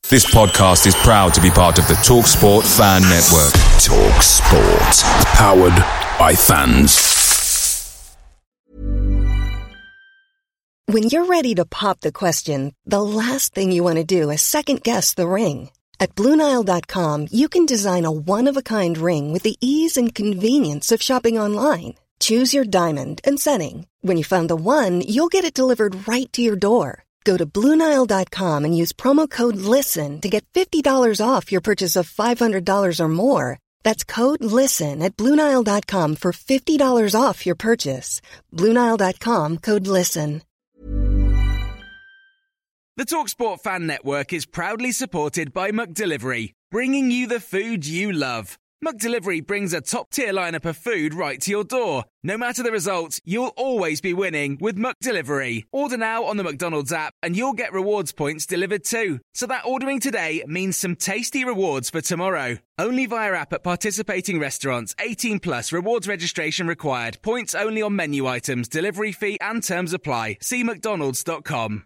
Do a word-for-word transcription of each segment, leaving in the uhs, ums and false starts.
This podcast is proud to be part of the TalkSport Fan Network. TalkSport. Powered by fans. When you're ready to pop the question, the last thing you want to do is second-guess the ring. At Blue Nile dot com, you can design a one-of-a-kind ring with the ease and convenience of shopping online. Choose your diamond and setting. When you find the one, you'll get it delivered right to your door. Go to Blue Nile dot com and use promo code LISTEN to get fifty dollars off your purchase of five hundred dollars or more. That's code LISTEN at Blue Nile dot com for fifty dollars off your purchase. Blue Nile dot com, code LISTEN. The TalkSport Fan Network is proudly supported by McDelivery, bringing you the food you love. McDelivery brings a top-tier lineup of food right to your door. No matter the result, you'll always be winning with McDelivery. Order now on the McDonald's app and you'll get rewards points delivered too. So that ordering today means some tasty rewards for tomorrow. Only via app at participating restaurants. eighteen plus, rewards registration required. Points only on menu items, delivery fee and terms apply. See mcdonalds dot com.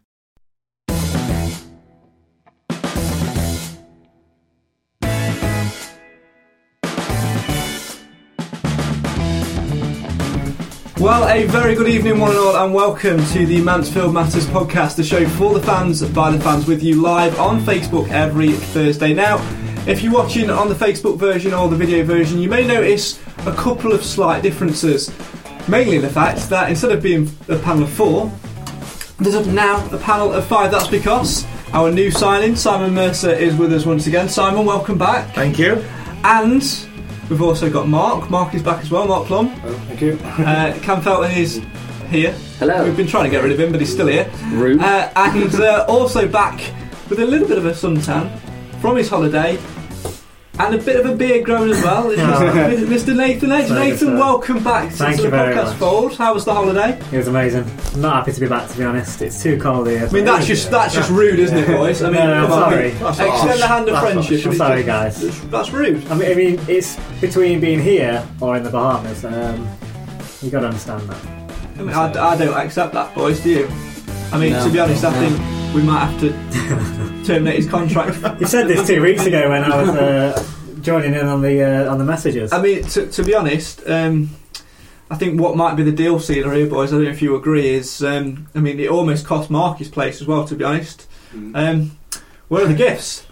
Well, a very good evening, one and all, and welcome to the Mansfield Matters podcast, the show for the fans, by the fans, with you live on Facebook every Thursday. Now, if you're watching on the Facebook version or the video version, you may notice a couple of slight differences. Mainly the fact that instead of being a panel of four, there's now a panel of five. That's because our new signing, Simon Mercer, is with us once again. Simon, welcome back. Thank you. And we've also got Mark. Mark is back as well. Mark Plum. Oh, thank you. uh, Cam Felton is here. Hello. We've been trying to get rid of him, but he's still here. Rude. Uh, and uh, also back with a little bit of a suntan from his holiday and a bit of a beard growing as well. Mister Nathan Edge. Nathan, welcome back to Thank the you very podcast much. fold. How was the holiday? It was amazing. I'm not happy to be back, to be honest. It's too cold here. I mean, that's just that's just rude, isn't it, boys? I mean, No, no, come on. sorry. Extend the hand of That's friendship. I'm sorry, guys. That's rude. I mean, I mean, it's between being here or in the Bahamas. Um, you got to understand that. I, mean, I, I don't accept that, boys. Do you? I mean, No, to be honest, I no. think we might have to terminate his contract. You said this two weeks ago when I was uh, joining in on the uh, on the messages. I mean, to, to be honest, um, I think what might be the deal sealer here, boys, I don't know if you agree, is, um, I mean, it almost cost Mark his place as well, to be honest. Um, where are the gifts?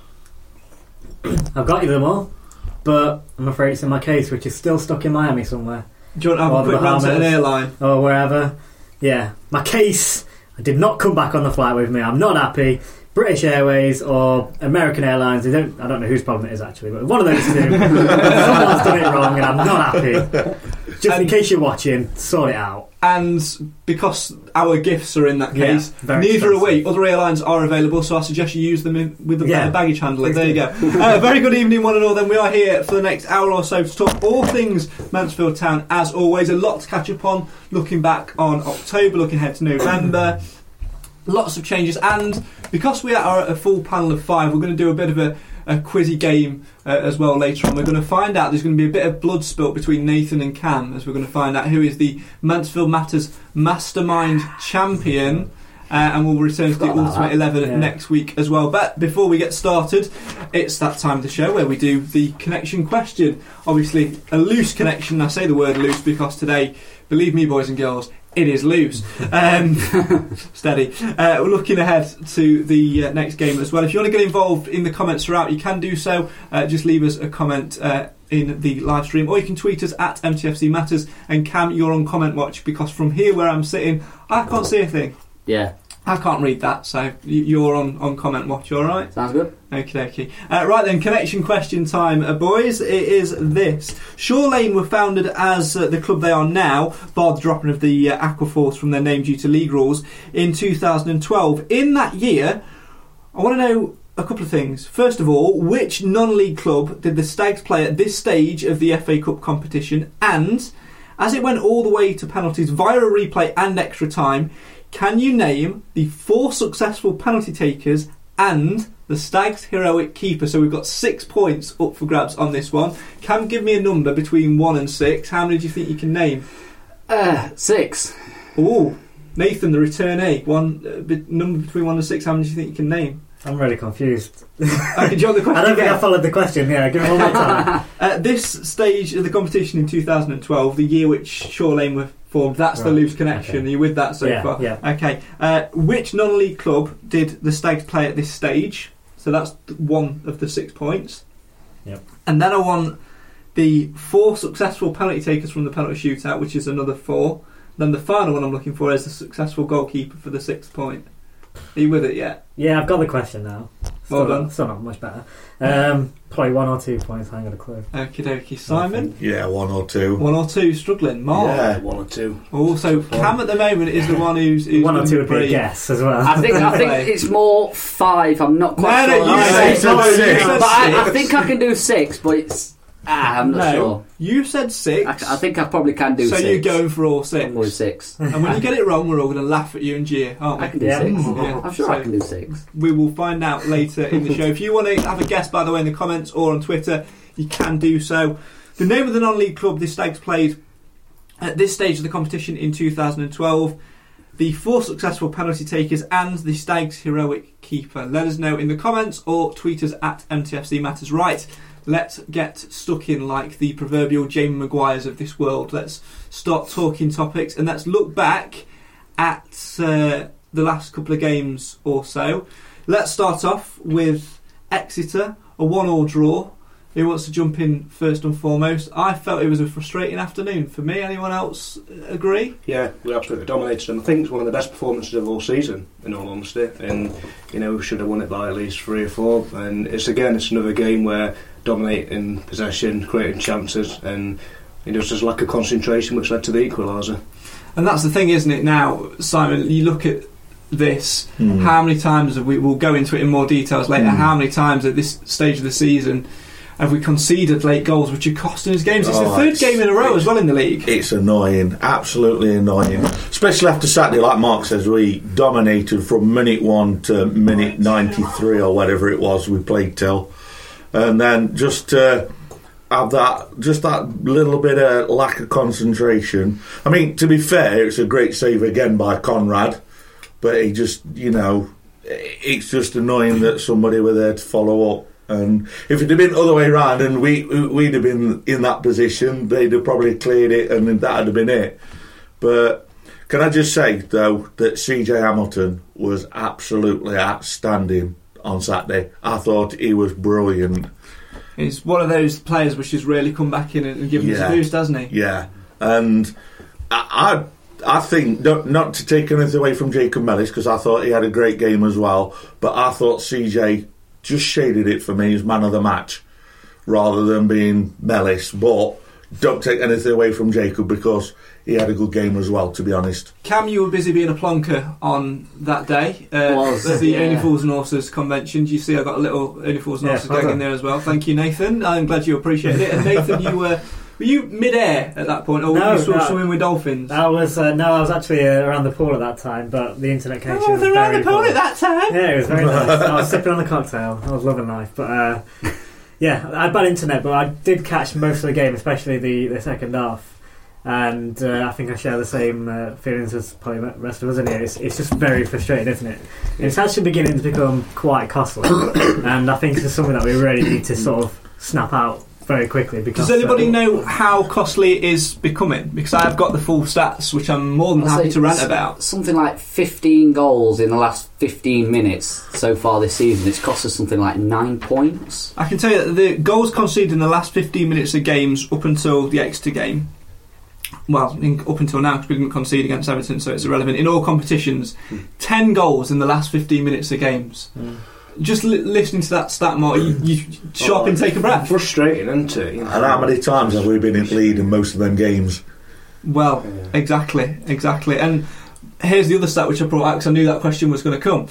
I've got you them all, but I'm afraid it's in my case, which is still stuck in Miami somewhere. Do you want to have Or a the quick rant at an Bahamas. airline? Or wherever. Yeah, my case. I did not come back on the flight with me. I'm not happy. British Airways or American Airlines. They don't. I don't know whose problem it is actually, but one of those two. Someone's done it wrong, and I'm not happy. Just in case you're watching, sort it out. And because our gifts are in that Yeah, case, very neither are expensive. we. Other airlines are available, so I suggest you use them in, with the Yeah. better baggage handling. Please There you do. go. Uh, very good evening, one and all. Then we are here for the next hour or so to talk all things Mansfield Town. As always, a lot to catch up on. Looking back on October, looking ahead to November. Lots of changes, and because we are a full panel of five, we're going to do a bit of a, a quizzy game uh, as well later on. We're going to find out there's going to be a bit of blood spilt between Nathan and Cam, as we're going to find out who is the Mansfield Matters Mastermind Champion, uh, and we'll return to the Forgot about Ultimate that. eleven Yeah. next week as well. But before we get started, it's that time of the show where we do the connection question. Obviously, a loose connection. I say the word loose because today, believe me, boys and girls, it is loose. Um, steady. Uh, we're looking ahead to the uh, next game as well. If you want to get involved in the comments throughout, you can do so. Uh, just leave us a comment uh, in the live stream, or you can tweet us at M T F C Matters. And Cam, you're on comment watch because from here where I'm sitting, I can't see a thing. Yeah, I can't read that, so y- you're on, on comment watch, all right? sounds good. Okie dokie. Uh, right then, connection question time, uh, boys. It is this. Shore Lane were founded as uh, the club they are now, bar the dropping of the uh, Aquaforce from their name due to league rules, in two thousand twelve. In that year, I want to know a couple of things. First of all, which non-league club did the Stags play at this stage of the F A Cup competition? And, as it went all the way to penalties via a replay and extra time, can you name the four successful penalty takers and the Stags' heroic keeper? So we've got six points up for grabs on this one. Cam, give me a number between one and six. How many do you think you can name? Uh, six. Ooh, Nathan, the returnee. One uh, be- number between one and six. How many do you think you can name? I'm really confused. Okay, do you want the question I don't think again? I followed the question. Yeah, give me one more time. At this stage of the competition in two thousand twelve, the year which Shore Lane were formed, that's the Right, loose connection. okay. Are you with that so Yeah, far? yeah. Okay. Uh, which non-league club did the Stags play at this stage? So that's th- one of the six points. Yep. And then I want the four successful penalty takers from the penalty shootout, which is another four. Then the final one I'm looking for is the successful goalkeeper for the sixth point. Are you with it yet? Yeah, I've got the question now. Well Still, done. Still not much better. Um, probably one or two points. I ain't got a clue. Okie dokie. Simon? Yeah, one or two. One or two. Struggling. Mark? Yeah. One or two. Also, Cam at the moment is the one who's, who's One or two would be a brave. guess as well. I think I think Play. it's more five. I'm not quite No, no, sure. you I'm said not six. sure. You said But I, I six. think I can do six, but it's ah, I'm not no, sure. you said six. I, I think I probably can do so six. you're going for all six. Probably six. And when you get it wrong, we're all going to laugh at you and jeer, aren't we? I can do Yeah. six. Yeah. I'm sure So- I can do six. We will find out later in the show. If you want to have a guess, by the way, in the comments or on Twitter, you can do so. The name of the non-league club the Stags played at this stage of the competition in two thousand twelve, the four successful penalty takers and the Stags' heroic keeper. Let us know in the comments or tweet us at M T F C Matters Right. Let's get stuck in like the proverbial Jamie Maguires of this world. Let's start talking topics and let's look back at uh, the last couple of games or so. Let's start off with Exeter, a one-all draw. Who wants to jump in first and foremost? I felt it was a frustrating afternoon for me. Anyone else agree? Yeah, we absolutely dominated them. I think it's one of the best performances of all season, in all honesty. And, you know, we should have won it by at least three or four. And it's, again, it's another game where dominating possession, creating chances, and it was just lack of concentration which led to the equaliser. And that's the thing, isn't it, now, Simon? You look at this, Mm. how many times have we, we'll go into it in more details later, Mm. how many times at this stage of the season have we conceded late goals which are costing us games? It's Oh, the third it's- game in a row as well in the league. It's annoying, absolutely annoying. Especially after Saturday, like Mark says, we dominated from minute one to minute ninety-three or whatever it was we played till. And then just to have that, just that little bit of lack of concentration. I mean, to be fair, it's a great save again by Conrad, but he just, you know, it's just annoying that somebody were there to follow up. And if it had been the other way round and we, we'd have been in that position, they'd have probably cleared it and that would have been it. But can I just say, though, that C J Hamilton was absolutely outstanding on Saturday. I thought he was brilliant. He's one of those players which has really come back in and given us Yeah. a boost, hasn't he? Yeah. And I... I I think, not, not to take anything away from Jacob Mellis, because I thought he had a great game as well, but I thought C J just shaded it for me as man of the match rather than being Mellis. But don't take anything away from Jacob because he had a good game as well, to be honest. Cam, you were busy being a plonker on that day uh, Was, at the yeah. Only Fools and Horses convention. Do you see I got a little Only Fools and Yeah, Horses well gag in done. there as well? Thank you, Nathan. I'm glad you appreciated it. And Nathan, you were were you mid-air at that point, or were No, you sort of no. swimming with dolphins? I was uh, no, I was actually uh, around the pool at that time, but the internet connection Oh, was they're around very the pool poor. at that time. Yeah, it was very nice. I was sipping on the cocktail. I was loving life, but uh, yeah, I had bad internet, but I did catch most of the game, especially the, the second half. And uh, I think I share the same uh, feelings as probably the rest of us in here. It's, it's just very frustrating, isn't it? It's actually beginning to become quite costly, and I think this is something that we really need to sort of snap out very quickly. Because Does anybody uh, know how costly it is becoming? Because I've got the full stats, which I'm more than I'll happy say to rant s- about. Something like fifteen goals in the last fifteen minutes so far this season. It's cost us something like nine points. I can tell you that the goals conceded in the last fifteen minutes of games up until the Exeter game, well, in, up until now, because we didn't concede against Everton, so it's irrelevant. In all competitions, Hmm. ten goals in the last fifteen minutes of games. Just li- listening to that stat, Mark, you, you stop Oh, and take a breath. Frustrating, isn't it? You know? And how many times have we been in lead in most of them games? Well, exactly, exactly. And here's the other stat which I brought out because I knew that question was going to come.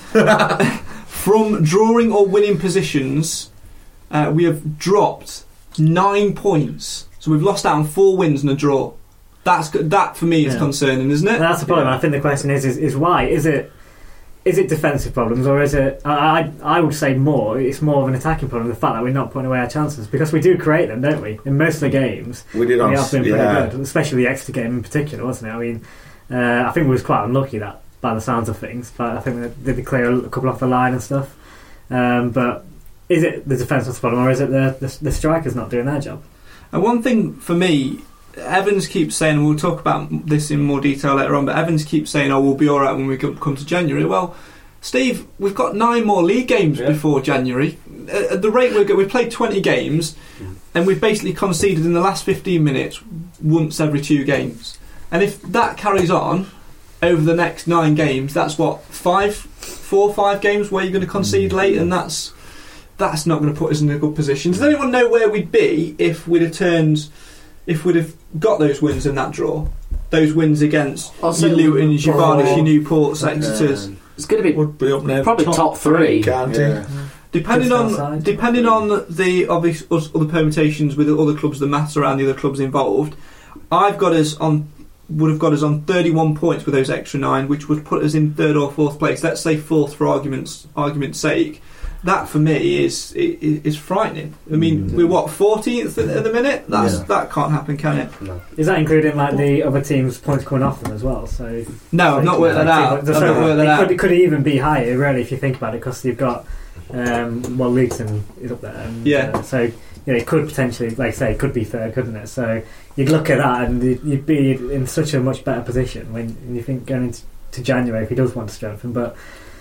From drawing or winning positions, uh, we have dropped nine points. So we've lost out on four wins and a draw. That's that for me is Yeah. concerning, isn't it? That's the problem. I think the question is, is is why? Is it is it defensive problems, or is it? I I I would say more. It's more of an attacking problem. The fact that we're not putting away our chances, because we do create them, don't we? In most of the games, We did we on, have been pretty yeah. good, especially the Exeter game in particular, wasn't it? I mean, uh, I think we was quite unlucky that by the sounds of things, but I think they did clear a couple off the line and stuff. Um, but is it the defence that's the problem, or is it the, the the strikers not doing their job? And one thing for me, Evans keeps saying, and we'll talk about this in more detail later on, but Evans keeps saying, oh, we'll be all right when we come to January. Well, Steve, we've got nine more league games yeah. before January. At the rate we're going, we've played twenty games, yeah. and we've basically conceded in the last fifteen minutes once every two games. And if that carries on over the next nine games, that's what, five, four, five games where you're going to concede late, and that's that's not going to put us in a good position. Does anyone know where we'd be if we'd have turned, if we'd have got those wins in that draw? Those wins against your Luton, your Bardish, your Newports, Exeters. It's going to be, Would be up there, probably top, top three. Can't yeah. Depending Just on outside. depending on the obvious other permutations with the other clubs, the maths around the other clubs involved, I've got us on would have got us on thirty-one points with those extra nine, which would put us in third or fourth place. Let's say fourth for arguments argument's sake. That for me is is, is frightening. I mean, mm. we're what fourteenth at the minute. That's yeah. that can't happen, can it? No. Is that including like the other teams' points coming off them as well? So no, so I've not worked that out. So not worked that it, out. Could, it could even be higher, really, if you think about it, because you've got um, well, Luton is up there. And, yeah. Uh, so you know, it could potentially, like I say, it could be third, couldn't it? So you'd look at that and you'd be in such a much better position when you think going into to January if he does want to strengthen, but.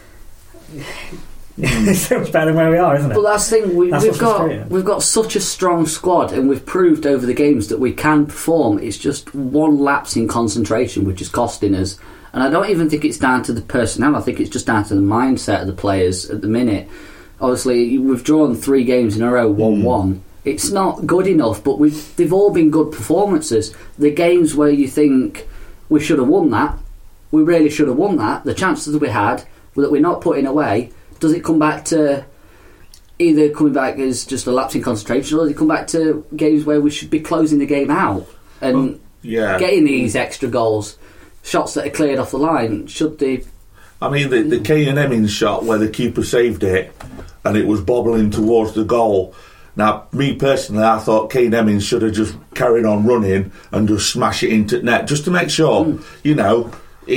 It's so much better than where we are, isn't it? But that's the thing, we, that's we've got we've got such a strong squad, and we've proved over the games that we can perform. It's just one lapse in concentration which is costing us, and I don't even think it's down to the personnel. I think it's just down to the mindset of the players at the minute. Obviously, we've drawn three games in a row, one one. Mm. It's not good enough, but we've they've all been good performances. The games where you think we should have won that, we really should have won that. The chances that we had that we're not putting away. Does it come back to either coming back as just a lapse in concentration, or does it come back to games where we should be closing the game out and well, yeah. getting these extra goals, shots that are cleared off the line? Should they? I mean, the, the Kane Hemmings shot where the keeper saved it and it was bobbling towards the goal. Now, me personally, I thought Kane Hemmings should have just carried on running and just smash it into net just to make sure, mm. you know,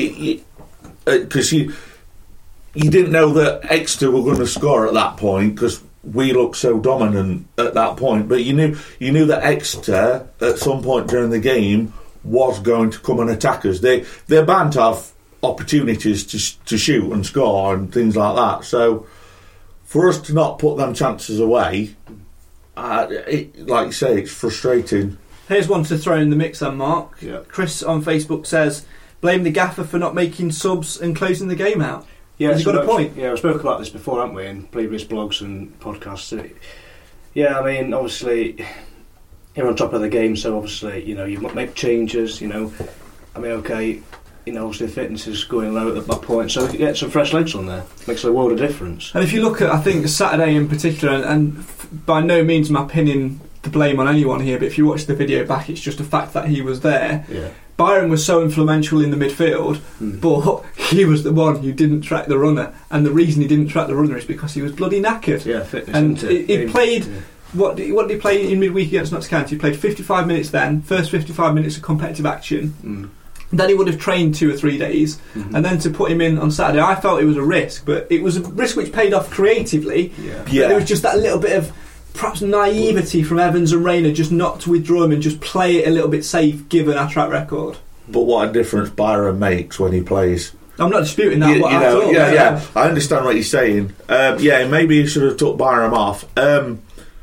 because you. You didn't know that Exeter were going to score at that point because we looked so dominant at that point. But you knew you knew that Exeter at some point during the game was going to come and attack us. They they're bound to have opportunities to to shoot and score and things like that. So for us to not put them chances away, uh, it, like you say, it's frustrating. Here's one to throw in the mix, then, Mark. Yeah. Chris on Facebook says, "Blame the gaffer for not making subs and closing the game out." Yeah, Has he got a point? Yeah, we spoke about this before, haven't we, in previous blogs and podcasts. Yeah, I mean, obviously, you're on top of the game, so obviously, you know, you make changes, you know. I mean, okay, you know, obviously the fitness is going low at that point, so get some fresh legs on there. Makes a world of difference. And if you look at, I think, Saturday in particular, and, and by no means my opinion to blame on anyone here, but if you watch the video back, it's just a fact that he was there. Yeah. Byron was so influential in the midfield, mm. but he was the one who didn't track the runner, and the reason he didn't track the runner is because he was bloody knackered. Yeah, fitness. And he, he played. Yeah. What did, what did he play in midweek against Notts County? He played fifty-five minutes then, first fifty-five minutes of competitive action. Mm. Then he would have trained two or three days, mm-hmm. and then to put him in on Saturday, I felt it was a risk, but it was a risk which paid off creatively. Yeah. Yeah. There was just that little bit of perhaps naivety from Evans and Rayner just not to withdraw him and just play it a little bit safe given our track record. But what a difference Byron makes when he plays. I'm not disputing that. You, what you know, thought, yeah, yeah. I understand what you're saying. Um, yeah, maybe he should have took Byron off. Um,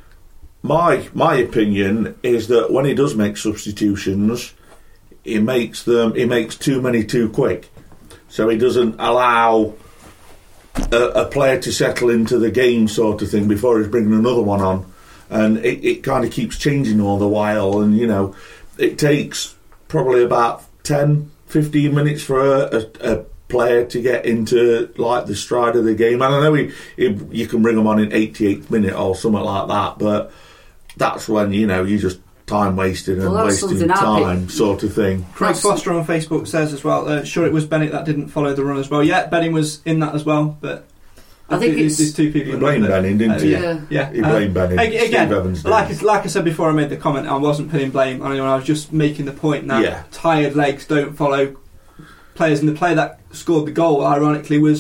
my my opinion is that when he does make substitutions, he makes them. He makes too many too quick, so he doesn't allow a, a player to settle into the game, sort of thing, before he's bringing another one on, and it, it kind of keeps changing all the while. And you know, it takes probably about ten, fifteen minutes for a, a, a player to get into like the stride of the game. And I know he, he, you can bring him on in eighty-eighth minute or something like that, but that's when, you know, you just time wasting and well, wasting time sort of thing. Craig Foster on Facebook says as well, uh, sure it was Bennett that didn't follow the run as well. Yeah, Benning was in that as well, but I think it's, there's two people. He blamed Benning, didn't uh, he? Yeah, yeah. He blamed uh, Benning. Again, Steve Evans did. like like I said before, I made the comment. I wasn't putting blame on anyone. I was just making the point that yeah. tired legs don't follow players, and the player that scored the goal, ironically, was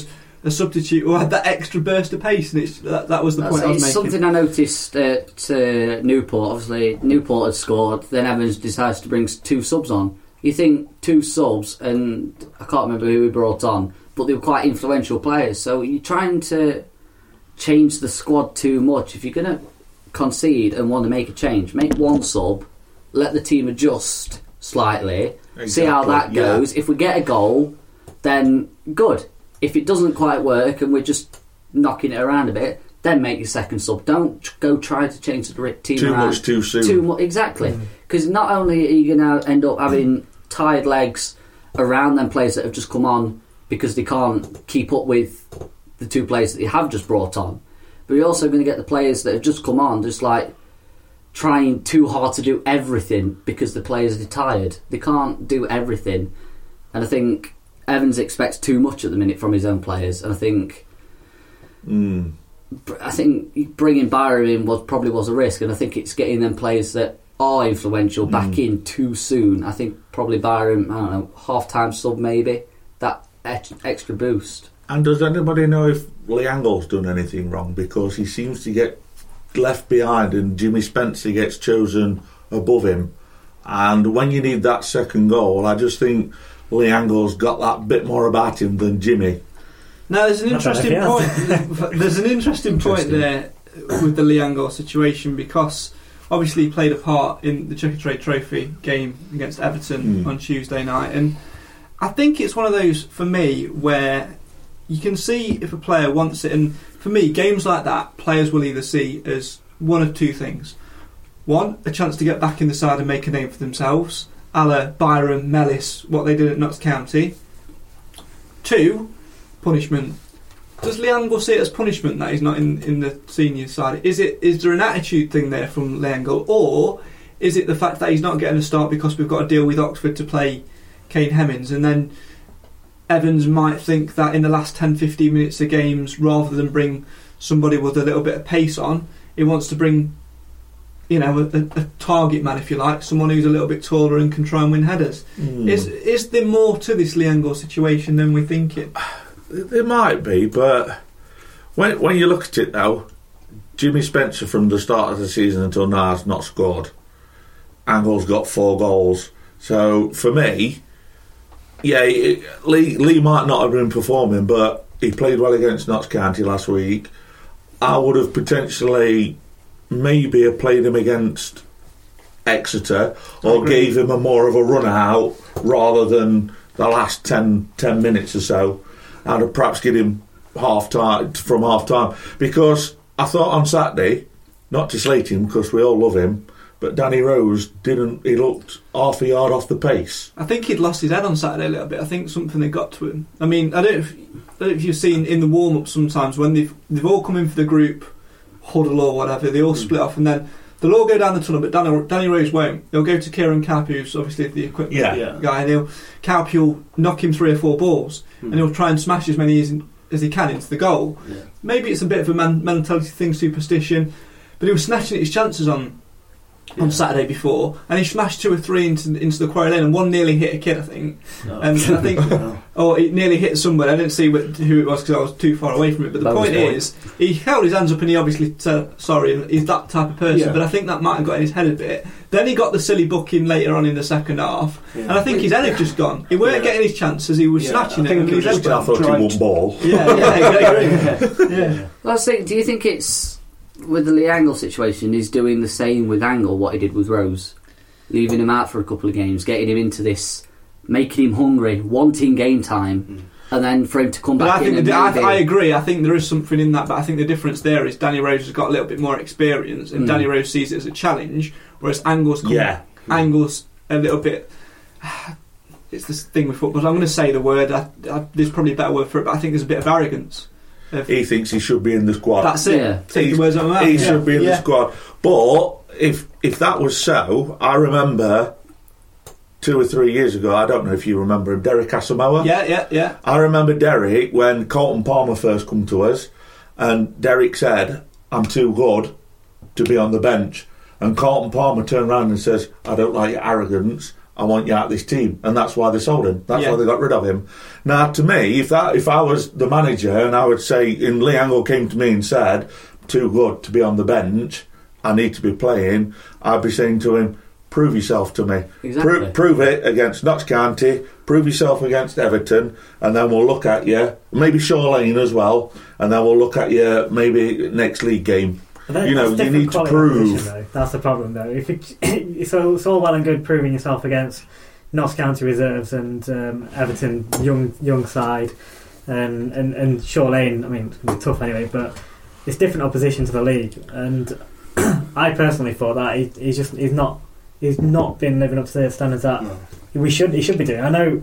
a substitute who had that extra burst of pace, and it's, that, that was the That's, point I was it's making. something I noticed at uh, Newport. Obviously, Newport had scored, then Evans decides to bring two subs on. You think two subs, and I can't remember who he brought on, but they were quite influential players. So you're trying to change the squad too much. If you're going to concede and want to make a change, make one sub, let the team adjust slightly, exactly. see how that goes. Yeah. If we get a goal, then good. If it doesn't quite work and we're just knocking it around a bit, then make your second sub. Don't tr- go try to change the team Too around. much too soon. Too mu- exactly. Because mm. not only are you going to end up having tired legs around them players that have just come on because they can't keep up with the two players that they have just brought on, but you're also going to get the players that have just come on just like trying too hard to do everything because the players are tired. They can't do everything. And I think Evans expects too much at the minute from his own players, and I think mm. I think bringing Byram in was probably was a risk, and I think it's getting them players that are influential back mm. in too soon. I think probably Byram, I don't know, half time sub maybe, that ex- extra boost. And does anybody know if Lee Angle's done anything wrong? Because he seems to get left behind and Jimmy Spencer gets chosen above him. And when you need that second goal, I just think Lee Angle's got that bit more about him than Jimmy. Now, there's an interesting point. There's an interesting point there with the Lee Angle situation, because obviously he played a part in the Checkatrade Trophy game against Everton mm. on Tuesday night, and I think it's one of those for me where you can see if a player wants it, and for me, games like that, players will either see as one of two things. One, a chance to get back in the side and make a name for themselves, a la Byram, Mellis, what they did at Notts County. Two, punishment. Does Lee Angle see it as punishment that he's not in, in the senior side? Is it is there an attitude thing there from Lee Angle, or is it the fact that he's not getting a start because we've got to deal with Oxford to play Kane Hemmings, and then Evans might think that in the last ten to fifteen minutes of games, rather than bring somebody with a little bit of pace on, he wants to bring, you know, a, a target man, if you like, someone who's a little bit taller and can try and win headers. Mm. Is is there more to this Lee Angle situation than we think it? There might be, but when when you look at it now, Jimmy Spencer from the start of the season until now has not scored. Angle's got four goals. So for me, yeah, Lee Lee might not have been performing, but he played well against Notts County last week. I would have potentially maybe have played him against Exeter, or gave him a more of a run out rather than the last ten, ten minutes or so. I'd have perhaps give him half time from half time, because I thought on Saturday, not to slate him because we all love him, but Danny Rose didn't. He looked half a yard off the pace. I think he'd lost his head on Saturday a little bit. I think something had got to him. I mean, I don't know if, I don't know if you've seen in the warm up sometimes when they've they've all come in for the group huddle or whatever, they all mm. split off, and then they'll all go down the tunnel, but Danny, Danny Rose won't. He'll go to Kieran Kaup, who's obviously the equipment yeah. Yeah. guy, and he'll Kaup will knock him three or four balls, mm. and he'll try and smash as many as, as he can into the goal. Yeah. Maybe it's a bit of a man, mentality thing, superstition, but he was snatching at his chances on yeah. on Saturday before, and he smashed two or three into, into the quarry lane, and one nearly hit a kid, I think. No. And I think, no. or it nearly hit somebody. I didn't see what, who it was because I was too far away from it. But the that point is, he held his hands up and he obviously said sorry, and he's that type of person. Yeah. But I think that might have got in his head a bit. Then he got the silly booking later on in the second half, yeah. and I think his head had just gone. He weren't yeah. getting his chances. He was yeah. snatching I think it. He was just I thought he won ball. Yeah, yeah, exactly. yeah. yeah. Well, I was thinking, do you think it's with the Lee Angle situation, he's doing the same with Angle what he did with Rose, leaving him out for a couple of games, getting him into this, making him hungry, wanting game time, mm. and then for him to come but back I in. Think and the, I, I agree. I think there is something in that, but I think the difference there is Danny Rose has got a little bit more experience, and mm. Danny Rose sees it as a challenge, whereas Angle's come, yeah. Angle's a little bit. It's this thing with football. I'm going to say the word. I, I, there's probably a better word for it, but I think there's a bit of arrogance. Of, he thinks he should be in the squad. That's it. Yeah. Take the words out of my mouth. He yeah. should be in yeah. the squad. But if if that was so, I remember two or three years ago, I don't know if you remember him, Derek Asamoah. Yeah, yeah, yeah. I remember Derek when Colton Palmer first come to us, and Derek said, "I'm too good to be on the bench." And Colton Palmer turned around and says, "I don't like your arrogance. I want you out of this team, and that's why they sold him. That's Yeah. why they got rid of him. Now, to me, if that if I was the manager and I would say, and Lee Angle came to me and said, too good to be on the bench, I need to be playing, I'd be saying to him, prove yourself to me. Exactly. Pro- prove it against Notts County, prove yourself against Everton, and then we'll look at you, maybe Shaw Lane as well, and then we'll look at you maybe next league game. Then You know, it's you different need to quality prove. opposition, though. That's the problem, though. If it, it's, all, it's all well and good proving yourself against Notts County reserves and um, Everton young young side, and and and Shaw Lane. I mean, it's going to be tough anyway, but it's different opposition to the league. And I personally thought that he, he's just he's not he's not been living up to the standards that No. we should he should be doing. I know,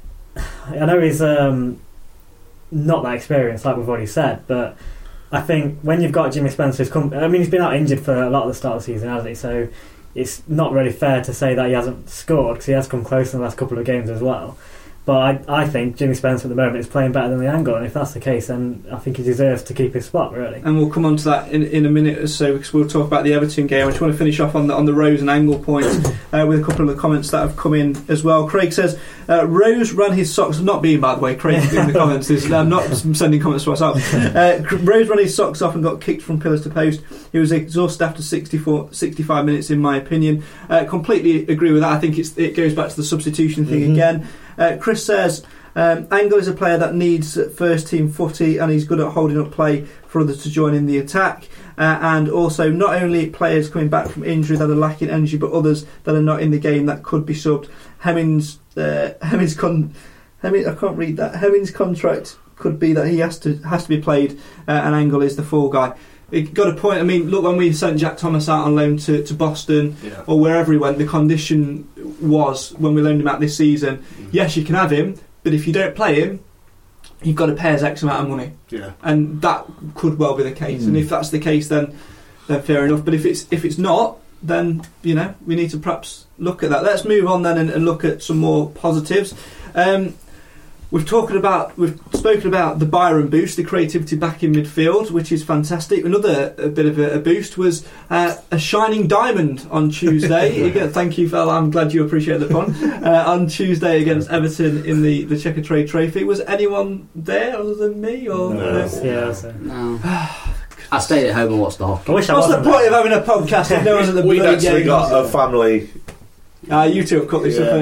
I know he's um, not that experienced, like we've already said, but I think when you've got Jimmy Spencer, who's come, I mean, he's been out injured for a lot of the start of the season, hasn't he? So it's not really fair to say that he hasn't scored, because he has come close in the last couple of games as well. But I, I think Jimmy Spencer at the moment is playing better than the Angle, and if that's the case, then I think he deserves to keep his spot, really. And we'll come on to that in, in a minute or so, because we'll talk about the Everton game. I just want to finish off on the on the Rose and Angle points uh, with a couple of the comments that have come in as well. Craig says uh, Rose ran his socks. Not being, by the way, Craig in the comments. Is, I'm not sending comments to myself. Uh, Rose ran his socks off and got kicked from pillar to post. He was exhausted after sixty-four, sixty-five minutes, in my opinion. Uh, completely agree with that. I think it's, it goes back to the substitution thing Mm-hmm. again. Uh, Chris says. Um, Angle is a player that needs first team footy, and he's good at holding up play for others to join in the attack. Uh, and also, not only players coming back from injury that are lacking energy, but others that are not in the game that could be subbed. Hemmings, uh, Hemmings, con- Hemmings, I can't read that. Hemmings' contract could be that he has to has to be played, uh, and Angle is the fall guy. It got a point. I mean, look, when we sent Jack Thomas out on loan to, to Boston Yeah. or wherever he went, the condition was when we loaned him out this season. Mm. Yes, you can have him. But if you don't play him, you've got to pay us X amount of money, Yeah. and that could well be the case. Mm. And if that's the case, then then fair enough. But if it's if it's not, then you know we need to perhaps look at that. Let's move on then and, and look at some more positives. Um, we've talked about we've spoken about the Byron boost, the creativity back in midfield, which is fantastic. Another a bit of a, a boost was uh, a shining diamond on Tuesday. Again, thank you, fella. I'm glad you appreciate the pun. Uh, on Tuesday against Everton in the the Checker Trade Trophy. Was anyone there other than me? Or No. uh, Yeah, so. No. I stayed at home and watched the hockey. I wish I What's the wasn't point there. of having a podcast if no one's at the We'd bloody actually game? got a family. Ah, you two have cut this Yeah. up.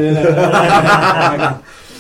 innit?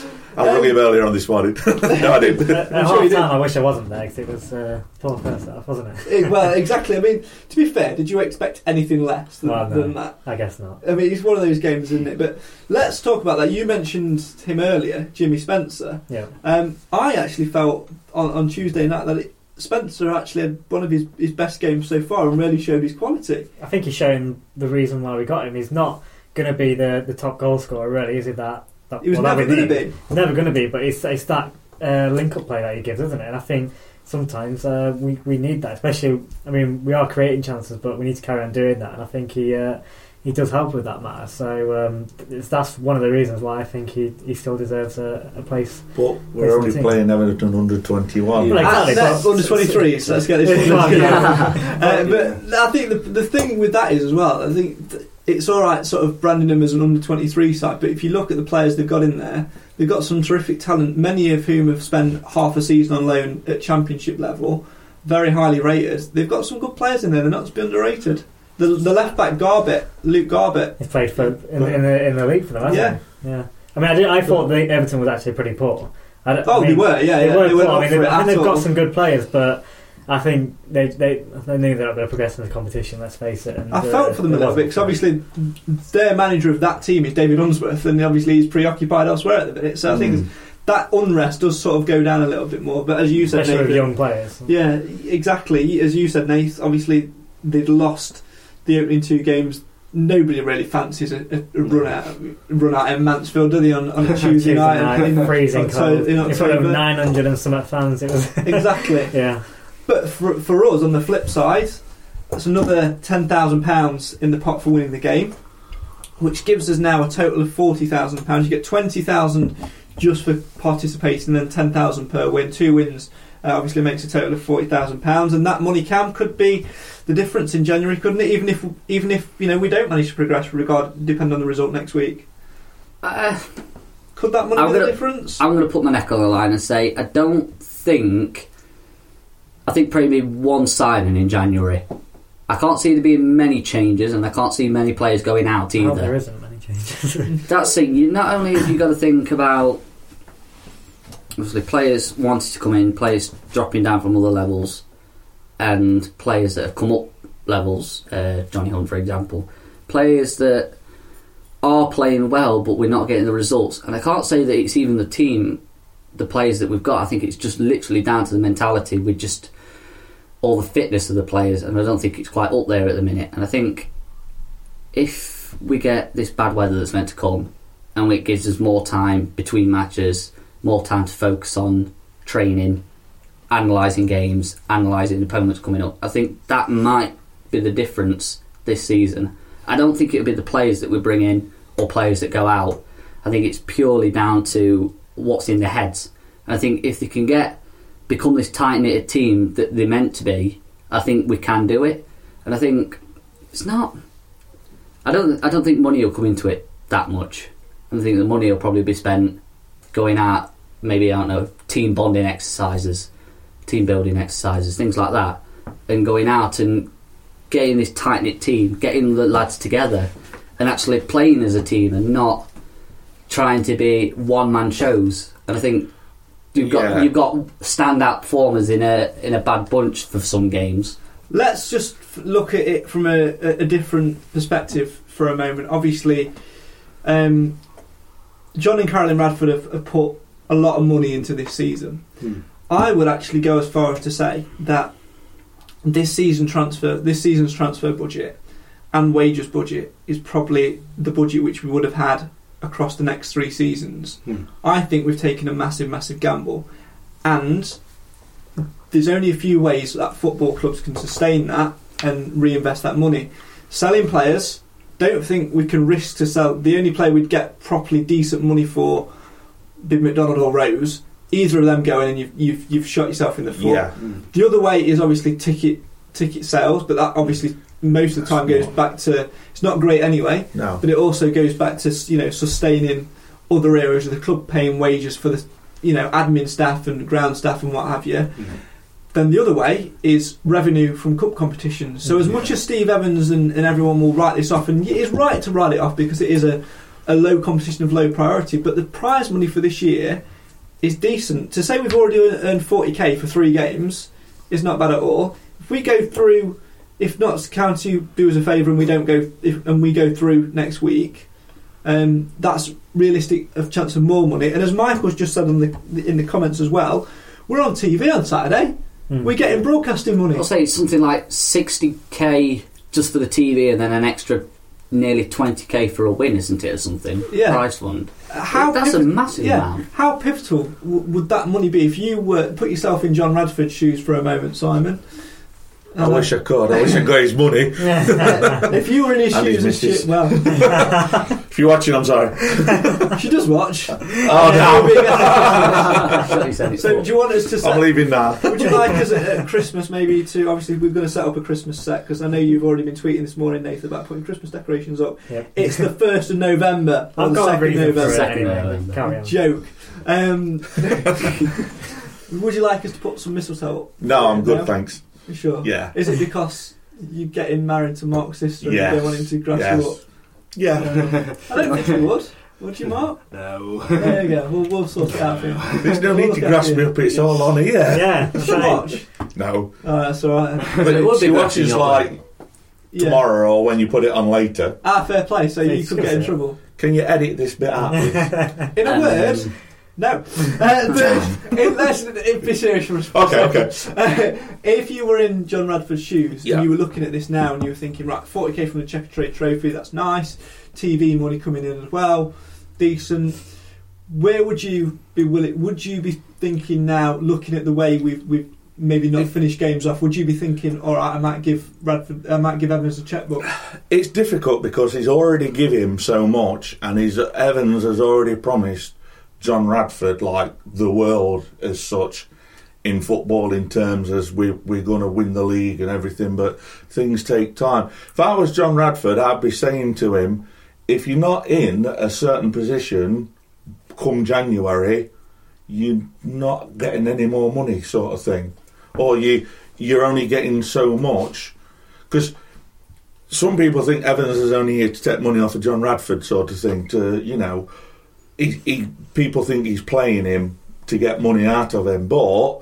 I rung him earlier on this morning. No, I didn't. At I'm half sure you did. time, I wish I wasn't there, because it was uh, poor first half, wasn't it? Eh, well, exactly. I mean, to be fair, did you expect anything less than, Well, no. than that? I guess not. I mean, it's one of those games, isn't it? But let's talk about that. You mentioned him earlier, Jimmy Spencer. Yeah. Um, I actually felt on, on Tuesday night that it, Spencer actually had one of his, his best games so far and really showed his quality. I think he's shown the reason why we got him. He's not going to be the, the top goal scorer, really, is he? That, that He was well, that never we going to need. be. Never going to be, but it's, it's that uh, link-up play that he gives, isn't it? And I think sometimes uh, we, we need that, especially, I mean, we are creating chances, but we need to carry on doing that, and I think he uh, he does help with that matter. So um, it's, that's one of the reasons why I think he, he still deserves a, a place. But we're only playing Everton under twenty-one. Well, Ah, exactly, that's but- under twenty-threes. Let's get this. Well, uh, but I think the the thing with that is as well. I think th- it's all right, sort of branding them as an under twenty-three side. But if you look at the players they've got in there, they've got some terrific talent. Many of whom have spent half a season on loan at Championship level, very highly rated. They've got some good players in there. They're not to be underrated. The the left back Garbett, Luke Garbett. He's played for in, in the in the league for them, hasn't Yeah. he? Yeah. I mean, I, did, I thought the Everton was actually pretty poor. I don't, Oh, I mean, they were, yeah, they yeah. were They weren't poor. I up mean, for they, it I think at they've got all. some good players, but I think they they they knew they're not going to progress in the competition. Let's face it. And, I felt uh, for them a it little bit because wasn't obviously their manager of that team is David Unsworth, and obviously he's preoccupied elsewhere at the minute. So I think Mm. that unrest does sort of go down a little bit more. But as you said, especially with Nathan, young players. yeah, exactly. As you said, Nath, obviously they'd lost the opening two games. Nobody really fancies a, a, a run out, run out in Mansfield, do they? On, on a Tuesday night, in, in freezing October, cold. in In front of October. nine hundred and some fans, it was Exactly. yeah. But for for us, on the flip side, that's another ten thousand pounds in the pot for winning the game, which gives us now a total of forty thousand pounds. You get twenty thousand just for participating, and then ten thousand per win. Two wins uh, obviously makes a total of forty thousand pounds, and that money, Cam, could be the difference in January, couldn't it? Even if even if you know we don't manage to progress, regard depend on the result next week. Uh, Could that money I'm be gonna, the difference? I'm going to put my neck on the line and say I don't think. I think probably one signing in January. I can't see there being many changes, and I can't see many players going out either. Oh, there isn't many changes. That's it. You not only have you got to think about obviously players wanting to come in, players dropping down from other levels, and players that have come up levels. Uh, Johnny Hunt, for example, players that are playing well, but we're not getting the results. And I can't say that it's even the team, the players that we've got. I think it's just literally down to the mentality. We just all the fitness of the players, and I don't think it's quite up there at the minute. And I think if we get this bad weather that's meant to come, and it gives us more time between matches, more time to focus on training, analysing games, analysing opponents coming up, I think that might be the difference this season. I don't think it'll be the players that we bring in or players that go out. I think it's purely down to what's in their heads. And I think if they can get become this tight-knitted team that they're meant to be, I think we can do it. And I think it's not. I don't. I don't think money will come into it that much. I think the money will probably be spent going out, maybe I don't know, team bonding exercises, team building exercises, things like that, and going out and getting this tight-knit team, getting the lads together, and actually playing as a team, and not trying to be one-man shows. And I think you've got Yeah. you've got standout performers in a in a bad bunch for some games. Let's just f- look at it from a, a, a different perspective for a moment. Obviously, um, John and Carolyn Radford have, have put a lot of money into this season. Hmm. I would actually go as far as to say that this season transfer, this season's transfer budget and wages budget is probably the budget which we would have had across the next three seasons. Hmm. I think we've taken a massive, massive gamble, and there's only a few ways that football clubs can sustain that and reinvest that money. Selling players, don't think we can risk to sell. The only player we'd get properly decent money for, be McDonald or Rose. Either of them going, and you've you've, you've shot yourself in the foot. Yeah. The other way is obviously ticket ticket sales, but that obviously most of the time goes back to, it's not great anyway, No. but it also goes back to, you know, sustaining other areas of the club, paying wages for the, you know, admin staff and ground staff and what have you. Mm-hmm. Then the other way is revenue from cup competitions. So as much as Steve Evans and, and everyone will write this off, and it is right to write it off because it is a, a low competition of low priority, but the prize money for this year is decent. To say we've already earned forty k for three games is not bad at all. If we go through, if not County do us a favour and we don't go, if, and we go through next week, um, that's realistic of chance of more money. And as Michael's just said in the in the comments as well, we're on T V on Saturday. Mm. We're getting broadcasting money. I'll say it's something like sixty k just for the T V, and then an extra nearly twenty k for a win, isn't it, or something? Yeah. Prize fund. How That's a pivot- massive yeah. amount. How pivotal w- would that money be if you were put yourself in John Radford's shoes for a moment, Simon? I wish I could. I wish I got his money. If you were in his And his shoes, and missus. shit, well, If you're watching, I'm sorry. she does watch. Oh Actually said it's So, all- do you want us to no, I'm set, leaving now. would you like us at, at Christmas maybe to, obviously we're going to set up a Christmas set, because I know you've already been tweeting this morning, Nathan, about putting Christmas decorations up. Yep. It's the first of November, or I've the got a second of reason for November. it Second anyway. November. Carry on. Joke. Um, would you like us to put some mistletoe up? No, I'm good, No? thanks. You sure? Yeah. Is it because you're getting married to Mark's sister and Yes. you don't want him to grass Yes. you up? Yeah. Um, I don't think you would. Would you, Mark? No. There you go. We'll, we'll sort it out for you. There's no We'll need to look grasp after me you. up, it's all on here. Yeah, Should fine. watch? No. Oh, that's alright. But it would be she watching watches your like Yeah. tomorrow or when you put it on later. Ah, fair play. So you It's could get in good. trouble. Can you edit this bit out, please? In a Um, word, no. Uh, but in, let's in, be serious for a Okay, second. okay. Uh, if you were in John Radford's shoes Yeah. and you were looking at this now and you were thinking, right, forty k from the Checker Trade Trophy, that's nice. T V money coming in as well, decent. Where would you be willing? Would you be thinking now, looking at the way we've we've maybe not finished games off? Would you be thinking, all right, I might give Radford, I might give Evans a checkbook? It's difficult because he's already given him so much, and his Evans has already promised John Radford like the world as such in football, in terms as we, we're going to win the league and everything, but things take time. If I was John Radford, I'd be saying to him, if you're not in a certain position come January, you're not getting any more money, sort of thing, or you you're only getting so much. Because some people think Evans is only here to take money off of John Radford, sort of thing. To you know, he, he people think he's playing him to get money out of him, but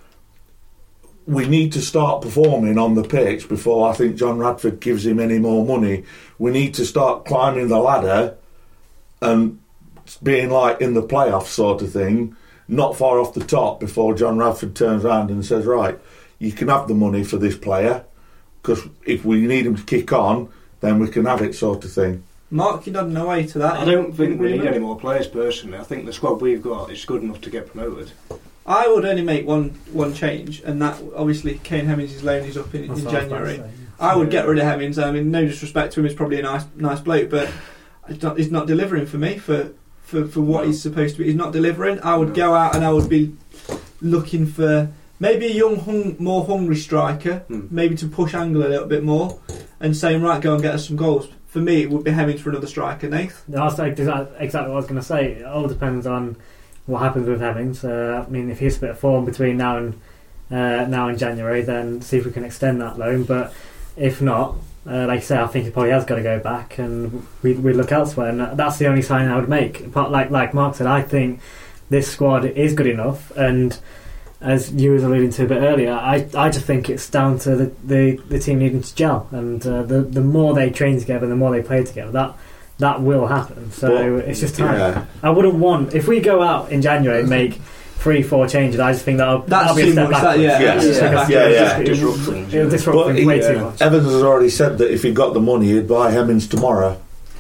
we need to start performing on the pitch before I think John Radford gives him any more money. We need to start climbing the ladder and being like in the playoffs, sort of thing, not far off the top before John Radford turns around and says, right, you can have the money for this player, because if we need him to kick on, then we can have it, sort of thing. Mark, you're nodding away to that. I don't think we need any more players, personally. I think the squad we've got is good enough to get promoted. I would only make one one change, and that, obviously, Kane Hemmings' loan is up in, in January. I, I would get rid of Hemmings. I mean, no disrespect to him, he's probably a nice nice bloke, but he's not, he's not delivering for me, for, for, for what no. he's supposed to be. He's not delivering. I would no. go out and I would be looking for maybe a young, hung, more hungry striker, hmm. maybe to push Angle a little bit more, and saying, right, go and get us some goals. For me, it would be Hemmings for another striker, Nath. No, that's exactly what I was going to say. It all depends on what happens with Hemmings. Uh, I mean, if he's a bit of form between now and uh, now and January, then see if we can extend that loan. But if not, uh, like I say, I think he probably has got to go back, and we we look elsewhere. And that's the only sign I would make. But like like Mark said, I think this squad is good enough, and as you was alluding to a bit earlier, I, I just think it's down to the, the, the team needing to gel, and uh, the the more they train together, the more they play together, that that will happen. So well, it's just time. Yeah. I wouldn't want, if we go out in January and make three, four changes, I just think that'll, that'll be a step backwards. That, yeah, yeah, yeah, yeah, yeah. It'll, it'll, it'll disrupt things way too much. Evans has already said that if he got the money, he'd buy Hemmings tomorrow.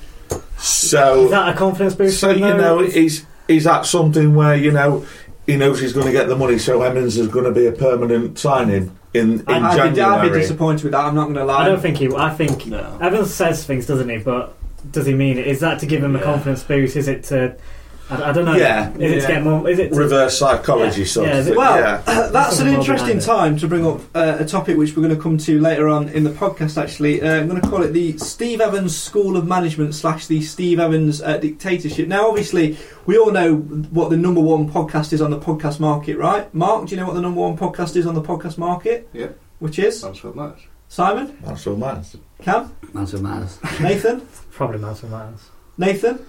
So is that a confidence boost? So you know, is is that something where you know? He knows he's going to get the money, so Hemmings is going to be a permanent signing in, in I'd January. Be, I'd be disappointed with that, I'm not going to lie. I don't think he I think no. Evans says things, doesn't he? But does he mean it? Is that to give him yeah. a confidence boost? Is it to... I, I don't know. Yeah. Is it yeah. to get more... Is it to, reverse psychology yeah. sort yeah, of thing? Well, yeah. uh, that's an interesting time to bring up uh, a topic which we're going to come to later on in the podcast, actually. Uh, I'm going to call it the Steve Evans School of Management slash the Steve Evans uh, Dictatorship. Now, obviously, we all know what the number one podcast is on the podcast market, right? Mark, do you know what the number one podcast is on the podcast market? Yeah. Which is? Mansfield Matters. Simon? Mansfield Matters. Cam? Mansfield Matters. Nathan? Probably Mansfield Matters. Nathan?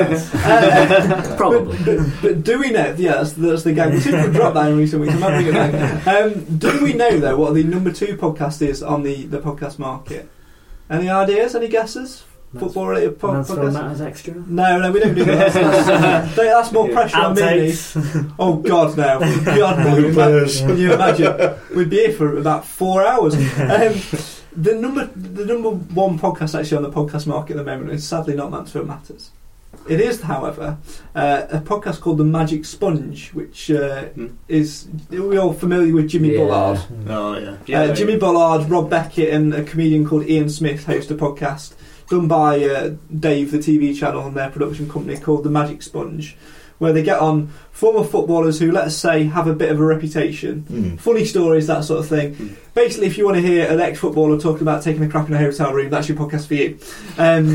uh, Probably. But, but, but do we know? Yeah, that's, that's the game. We seem to drop that in recent weeks. I'm having a bang. Um, do we know, though, what the number two podcast is on the, the podcast market? Any ideas? Any guesses? Football related po- Mansfield Matters Extra? No, no, we don't do that. That's, uh, that's more pressure on me. Oh, God, no. God, no. Can you imagine? We'd be here for about four hours. Um, The number the number one podcast actually on the podcast market at the moment is sadly not Mansfield Matters. It is, however, uh, a podcast called The Magic Sponge, which uh, mm. is, are we all familiar with Jimmy yeah. Bullard? Oh, yeah. yeah uh, Jimmy Bullard, Rob Beckett and a comedian called Ian Smith host a podcast done by uh, Dave, the T V channel, and their production company called The Magic Sponge, where they get on former footballers who, let's say, have a bit of a reputation, mm. funny stories, that sort of thing. Mm. Basically, if you want to hear an ex-footballer talking about taking a crap in a hotel room, that's your podcast for you. Um,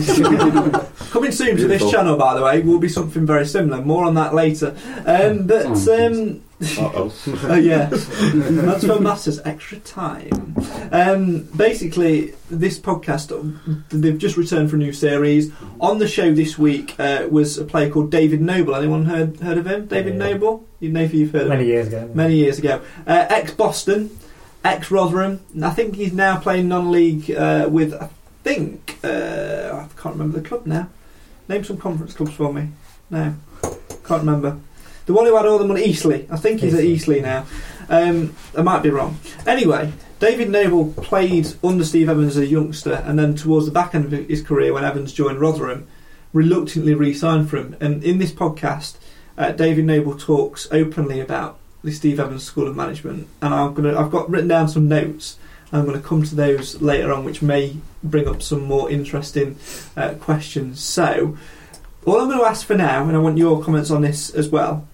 coming soon Beautiful. to this channel, by the way, will be something very similar. More on that later. Um, but... Um, Uh-oh. Oh, yeah. Mansfield Matters Extra Time. Um, basically, this podcast, they've just returned for a new series. On the show this week uh, was a player called David Noble. Anyone heard heard of him? David yeah. Noble? You know if you've heard Many of him. years ago. Many years ago. Uh, ex-Boston, ex-Rotherham. I think he's now playing non-league uh, with, I think, uh, I can't remember the club now. Name some conference clubs for me. No, can't remember. The one who had all the money, Eastleigh. I think he's Eastleigh. at Eastleigh now. Um, I might be wrong. Anyway, David Noble played under Steve Evans as a youngster, and then towards the back end of his career, when Evans joined Rotherham, reluctantly re-signed for him. And in this podcast, uh, David Noble talks openly about the Steve Evans School of Management, and I'm gonna, I've got written down some notes, and I'm going to come to those later on, which may bring up some more interesting uh, questions. So, all I'm going to ask for now, and I want your comments on this as well.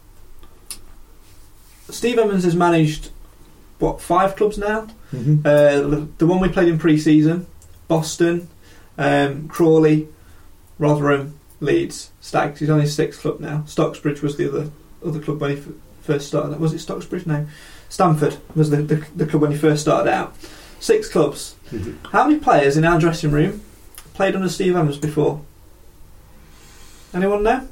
Steve Evans has managed, what, five clubs now? Mm-hmm. Uh, the one we played in pre-season, Boston, um, Crawley, Rotherham, Leeds, Stags. He's on his sixth club now. Stocksbridge was the other other club when he f- first started. Was it Stocksbridge? No. Stamford was the, the, the club when he first started out. Six clubs. Mm-hmm. How many players in our dressing room played under Steve Evans before? Anyone know?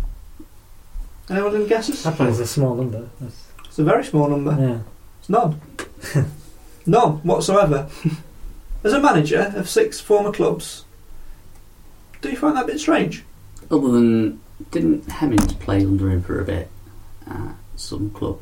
Anyone any guesses? That plays a small number. That's... It's a very small number. Yeah. It's none. None whatsoever. As a manager of six former clubs, do you find that a bit strange? Other than, didn't Hemmings play under him for a bit at some club?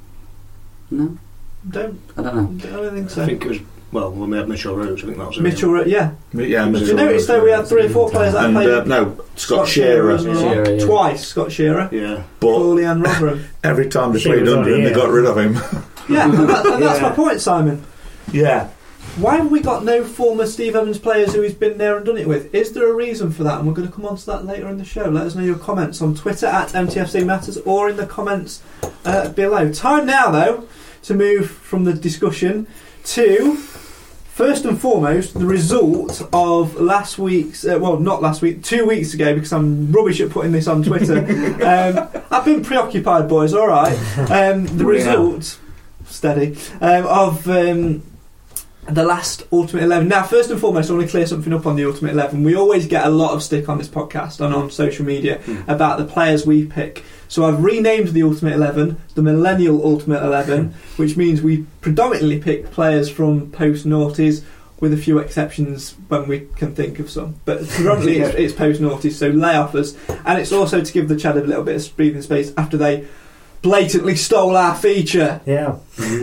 No? Don't. I don't know. I don't think so. I think it was, well, when we had Mitchell Rhodes, I think that was Mitchell Rhodes, yeah. Yeah, Did you notice though we had three or four players that and, played? uh, no, Scott Shearer. as well. Shearer, yeah. Twice, Scott Shearer. Yeah. But Crawley and Rotherham. every time they Shearer's played under him, on, they yeah. got rid of him. Yeah, and, that, and that's Yeah. my point, Simon. Yeah. Why have we got no former Steve Evans players who he's been there and done it with? Is there a reason for that? And we're going to come on to that later in the show. Let us know your comments on Twitter at M T F C Matters or in the comments uh, below. Time now, though, to move from the discussion to, first and foremost, the result of last week's, uh, well, not last week, two weeks ago, because I'm rubbish at putting this on Twitter. um, I've been preoccupied, boys, all right. Um, the result, steady, um, of... Um, the last Ultimate eleven. Now, first and foremost, I want to clear something up on the Ultimate eleven. We always get a lot of stick on this podcast and on social media mm. about the players we pick. So I've renamed the Ultimate eleven the Millennial Ultimate eleven, which means we predominantly pick players from post-noughties, with a few exceptions when we can think of some. But predominantly it's, it's post-noughties, so layoffers. And it's also to give the Chad a little bit of breathing space after they blatantly stole our feature. Yeah.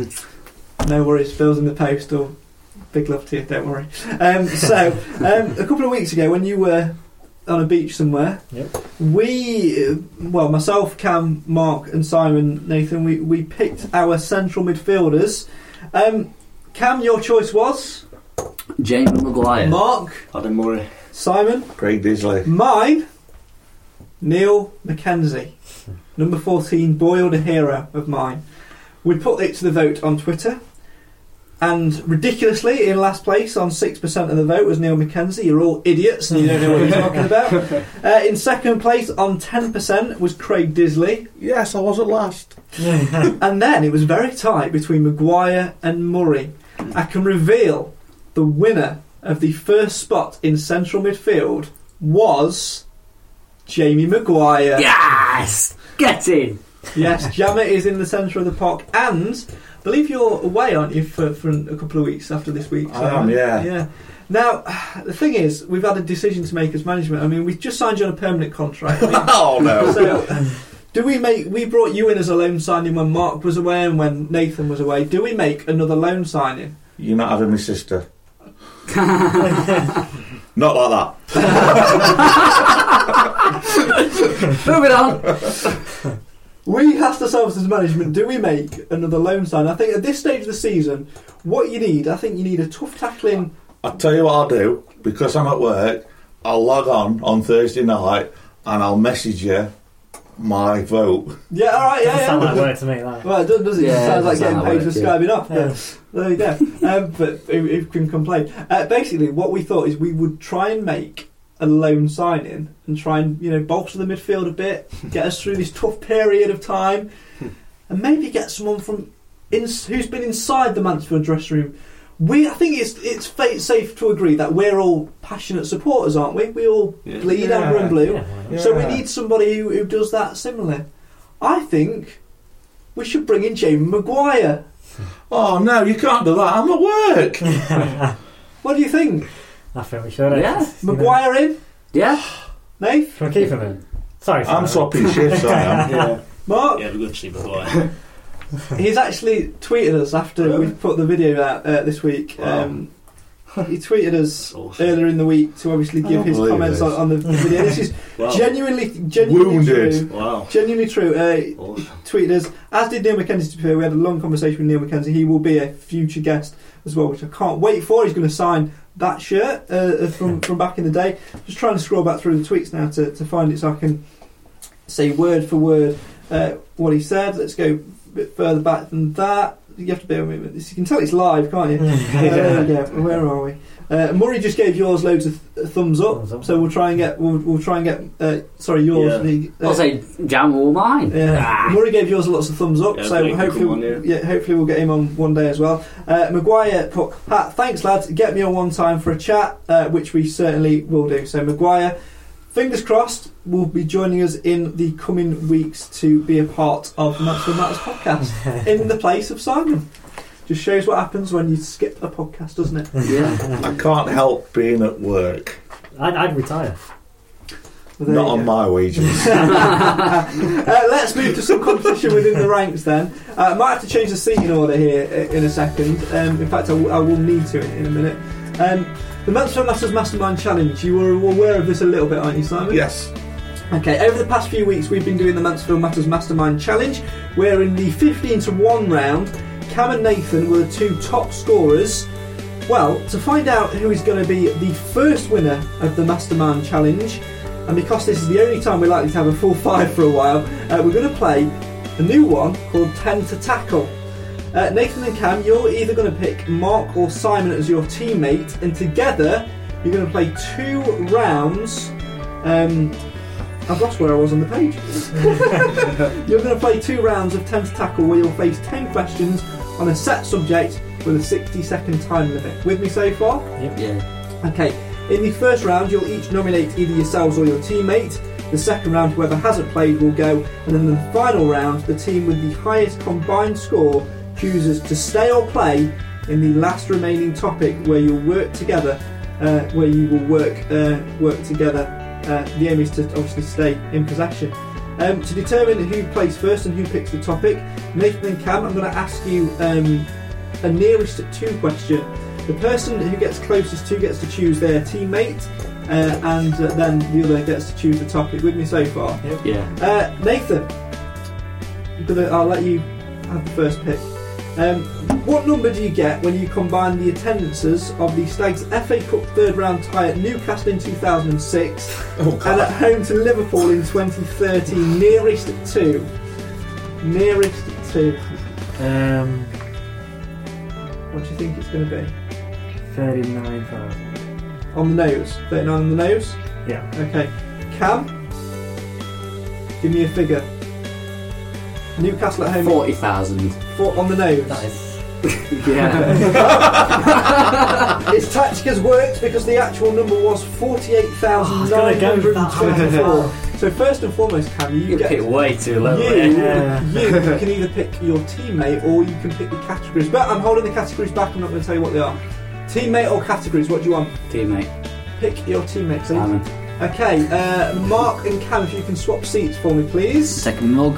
No worries, Phil's in the post, or... Big love to you, don't worry. Um, so, um, a couple of weeks ago, when you were on a beach somewhere, yep. we, well, myself, Cam, Mark, and Simon, Nathan, we, we picked our central midfielders. Um, Cam, your choice was? Jamie Maguire. Mark? Adam Murray. Simon? Craig Disley. Mine? Neil McKenzie. Number fourteen, boiled a hero of mine. We put it to the vote on Twitter. And ridiculously, in last place on six percent of the vote was Neil McKenzie. You're all idiots and you don't know what you're talking about. Uh, in second place on ten percent was Craig Disley. Yes, I was at last. And then it was very tight between Maguire and Murray. I can reveal the winner of the first spot in central midfield was Jamie Maguire. Yes! Get in! Yes, Jammer is in the centre of the park, and I believe you're away, aren't you, for, for a couple of weeks after this week? I am, yeah. Yeah. Now, the thing is, we've had a decision to make as management. I mean, we've just signed you on a permanent contract. I mean, oh, no. So, do we make... We brought you in as a loan signing when Mark was away and when Nathan was away. Do we make another loan signing? You're not having my sister. Not like that. Moving on. We asked ourselves as management, do we make another loan sign? I think at this stage of the season, what you need, I think you need a tough tackling... I'll tell you what I'll do, because I'm at work, I'll log on on Thursday night and I'll message you my vote. Yeah, alright, yeah, Doesn't yeah. sound like work to me, that. Well, it does, does it? Yeah, It sounds like it getting sounds paid like for work, scribing off. Yeah. But there you go. um, but who, who can complain? Uh, basically, what we thought is we would try and make a loan signing and try and, you know, bolster the midfield a bit, get us through this tough period of time, and maybe get someone from in, who's been inside the Mansfield dressing room. We, I think it's it's fa- safe to agree that we're all passionate supporters, aren't we? We all Yeah. bleed Yeah. amber and blue. Yeah. So we Yeah. need somebody who, who does that similarly. I think we should bring in Jamie Maguire. Oh, no, you can't do that. I'm at work. What do you think? I think we should. Yeah. You know. Maguire in? Yeah? Nath? Can we keep him in? Sorry. I'm Simon. swapping shifts, I am. Yeah. Mark? Yeah, it'd be good to see Maguire. He's actually tweeted us after Really? we put the video out uh, this week. Wow. Um, he tweeted us That's awesome. earlier in the week to obviously I give don't his believe comments this. on, on the video. This is Wow. genuinely, genuinely Wounded. true. Wow. Genuinely true. Uh, Awesome. tweeted us, as did Neil McKenzie. To be fair, we had a long conversation with Neil McKenzie. He will be a future guest as well, which I can't wait for. He's going to sign that shirt uh, from from back in the day. Just trying to scroll back through the tweets now to, to find it so I can say word for word uh, what he said. Let's go a bit further back than that. You have to bear with me. You can tell it's live, can't you? Uh, there we go. Where are we? Uh, Murray just gave yours loads of th- thumbs up, Thumbs up. so we'll try and get. We'll, we'll try and get. Uh, sorry, yours. Yeah. The, uh, I'll say jam all mine. Yeah. Ah. Murray gave yours lots of thumbs up, Yeah, so Blake can hopefully, come on, yeah. yeah, hopefully we'll get him on one day as well. Uh, Maguire put, Pat, thanks lads, get me on one time for a chat, uh, which we certainly will do. So Maguire, fingers crossed, will be joining us in the coming weeks to be a part of the Mansfield Matters podcast in the place of Simon. Just shows what happens when you skip a podcast, doesn't it? Yeah. I can't help being at work. I'd, I'd retire. Well, there Not you on go. my wages. uh, let's move to some competition within the ranks then. I uh, might have to change the seating order here uh, in a second. Um, in fact, I, w- I will need to in, in a minute. Um, the Mansfield Masters Mastermind Challenge. You were aware of this a little bit, aren't you, Simon? Yes. Okay, over the past few weeks we've been doing the Mansfield Matters Mastermind Challenge, where in the fifteen to one round, Cam and Nathan were the two top scorers. Well, to find out who is going to be the first winner of the Mastermind Challenge, and because this is the only time we're likely to have a full five for a while, uh, we're going to play a new one called ten to Tackle. Uh, Nathan and Cam, you're either going to pick Mark or Simon as your teammate, and together you're going to play two rounds. Um, I've lost where I was on the page. You're going to play two rounds of ten to Tackle where you'll face ten questions on a set subject with a sixty second time limit. With me so far? Yeah. Okay, in the first round you'll each nominate either yourselves or your teammate. The second round, whoever hasn't played will go, and then the final round, the team with the highest combined score chooses to stay or play in the last remaining topic where you'll work together, uh, where you will work uh, work together. Uh, the aim is to obviously stay in possession. Um, to determine who plays first and who picks the topic, Nathan and Cam, I'm going to ask you um, a nearest to question. The person who gets closest to gets to choose their teammate, uh, and uh, then the other gets to choose the topic. With me so far? Yeah. Uh, Nathan, I'm gonna, I'll let you have the first pick. Um, what number do you get when you combine the attendances of the Stags F A Cup third round tie at Newcastle in two thousand six Oh, and at home to Liverpool in twenty thirteen? Nearest to. Nearest to. Um, What do you think it's going to be? thirty-nine thousand. On the nose. thirty-nine on the nose? Yeah. Okay. Cam, give me a figure. Newcastle at home. Forty thousand. Four on the nose. That is. Yeah. Its tactic has worked because the actual number was forty-eight thousand nine hundred twenty-four. So first and foremost, Cam, you You get pick way too low. you, there. Yeah. you can either pick your teammate or you can pick the categories. But I'm holding the categories back. I'm not going to tell you what they are. Teammate or categories? What do you want? Teammate. Pick your teammate, please. Simon. Okay, uh, Mark and Cam, if you can swap seats for me, please. Second mug.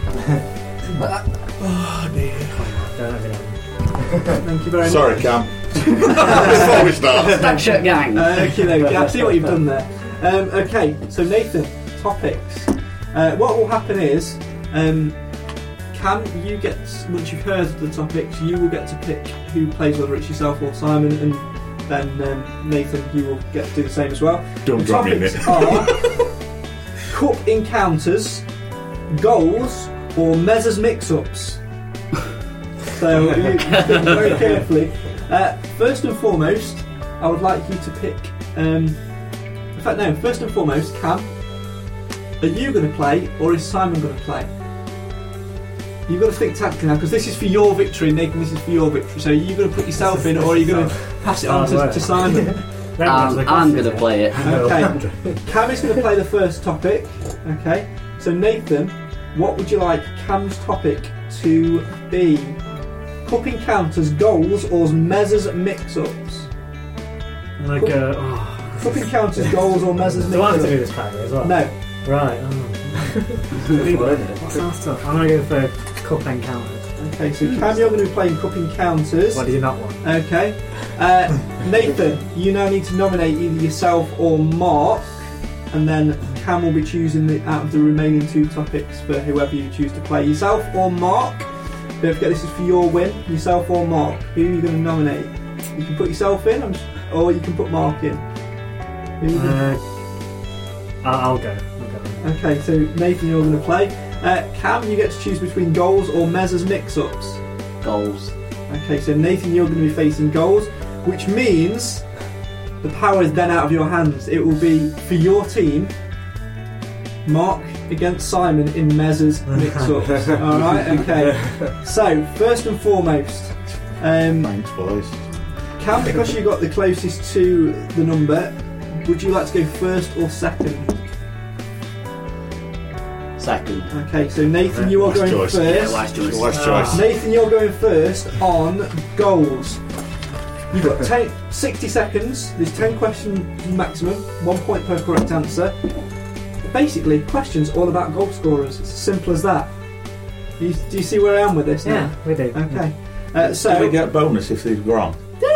Oh dear. Don't have it on. Thank you very Sorry, much. Cam. Before we start. Stack shirt gang. Uh, okay, okay, I see what you've done there. Um, okay, so Nathan, topics. Uh, what will happen is, um, Cam, you get, once you've heard the topics, you will get to pick who plays, whether it's yourself or Simon, and then um, Nathan, you will get to do the same as well. Don't The drop me in topics it. are cup encounters, goals, or Mezzers mix-ups. So you think very carefully. Uh, first and foremost, I would like you to pick. Um, in fact, no. First and foremost, Cam, are you going to play or is Simon going to play? You've got to think tactically now because this is for your victory, Nathan. This is for your victory. So are you going to put yourself in, or are you going to pass it on to, to Simon? Um, I'm going to play it. Okay. Cam is going to play the first topic. Okay. So Nathan, what would you like Cam's topic to be? Cup encounters, goals, or Mezzers mix-ups? Like, uh, oh. Cup encounters, goals, or Mezzers Do I have to do mix-ups? this category as well? No. Right. Oh. What's that stuff? I'm going to go for cup encounters. Okay, so Cam, you're going to be playing cup encounters. What do you not want? Okay. Uh, Nathan, you now need to nominate either yourself or Mark, and then Cam will be choosing the, out of the remaining two topics for whoever you choose to play. Yourself or Mark. Don't forget this is for your win. Yourself or Mark. Who are you going to nominate? You can put yourself in, I'm just, or you can put Mark in. Who are you gonna- Uh, I'll, I'll go. I'll go. Okay, so Nathan, you're going to play. Uh, Cam, you get to choose between goals or Mezzers mix-ups. Goals. Okay, so Nathan, you're going to be facing goals, which means the power is then out of your hands. It will be for your team, Mark against Simon in Mez's mix-ups. Alright, okay. So, first and foremost, um, Thanks, boys. Cam, because you got the closest to the number, would you like to go first or second? Second. Okay, so Nathan, you are Wise going choice. first. Yeah, wise choice. Wise Ah. choice. Nathan, you're going first on goals. You've got ten, sixty seconds. There's ten questions maximum, one point per correct answer. Basically, questions all about goal scorers. It's as simple as that. Do you, do you see where I am with this now? Yeah, we do. Okay. Uh, Do so, we get bonus if they've wrong?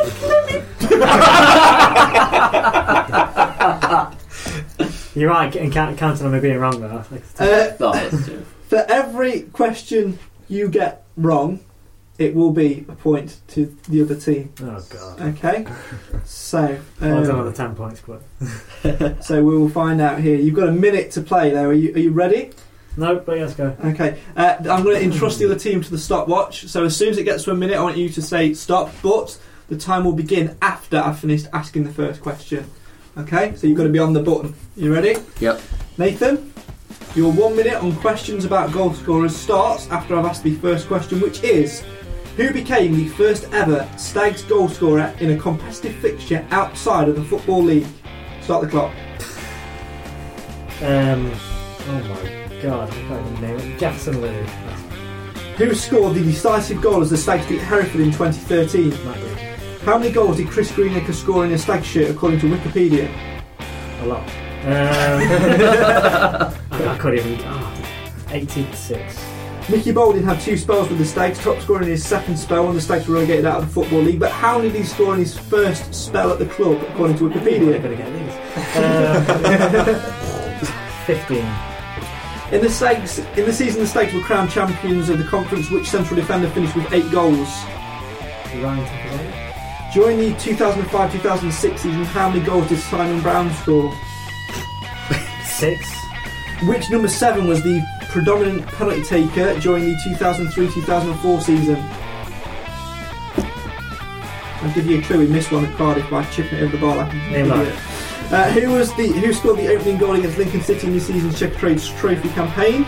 You're right, getting count, counting on me being wrong though. uh, Oh, that's true. for every question you get wrong, it will be a point to the other team. Oh god. Okay. So, Well, I don't know um, the ten points, but so we will find out here. You've got a minute to play. There, are you? Are you ready? no. But let's go. Okay, uh, I'm going to entrust the other team to the stopwatch. So as soon as it gets to a minute, I want you to say stop. But the time will begin after I've finished asking the first question. Okay, so you've got to be on the button. You ready? Yep. Nathan, your one minute on questions about goal scorers starts after I've asked the first question, which is: who became the first ever Stags goal scorer in a competitive fixture outside of the Football League? Start the clock. Um. Oh my god, I can't even name it. Jackson Lou. Who scored the decisive goal as the Stags beat Hereford in twenty thirteen? Matt Green. How many goals did Chris Greenacre score in a Stag shirt according to Wikipedia? A lot. Um, I, I couldn't even. Oh, eighty-six. Mickey Boulding had two spells with the Stags, top scorer in his second spell when the Stags were relegated out of the Football League. But how many did he score in his first spell at the club according to I'm Wikipedia? gonna get these. Um, Fifteen. In the Stags, in the season the Stags were crowned champions of the conference, which central defender finished with eight goals? Ryan Tapazoni. During the two thousand five two thousand six season, how many goals did Simon Brown score? Six. Which number seven was the predominant penalty taker during the two thousand three two thousand four season? I'll give you a clue. We missed one at Cardiff by chipping it over the bar like an Name idiot. Uh, who was the who scored the opening goal against Lincoln City in this season's Checkatrade Trophy campaign?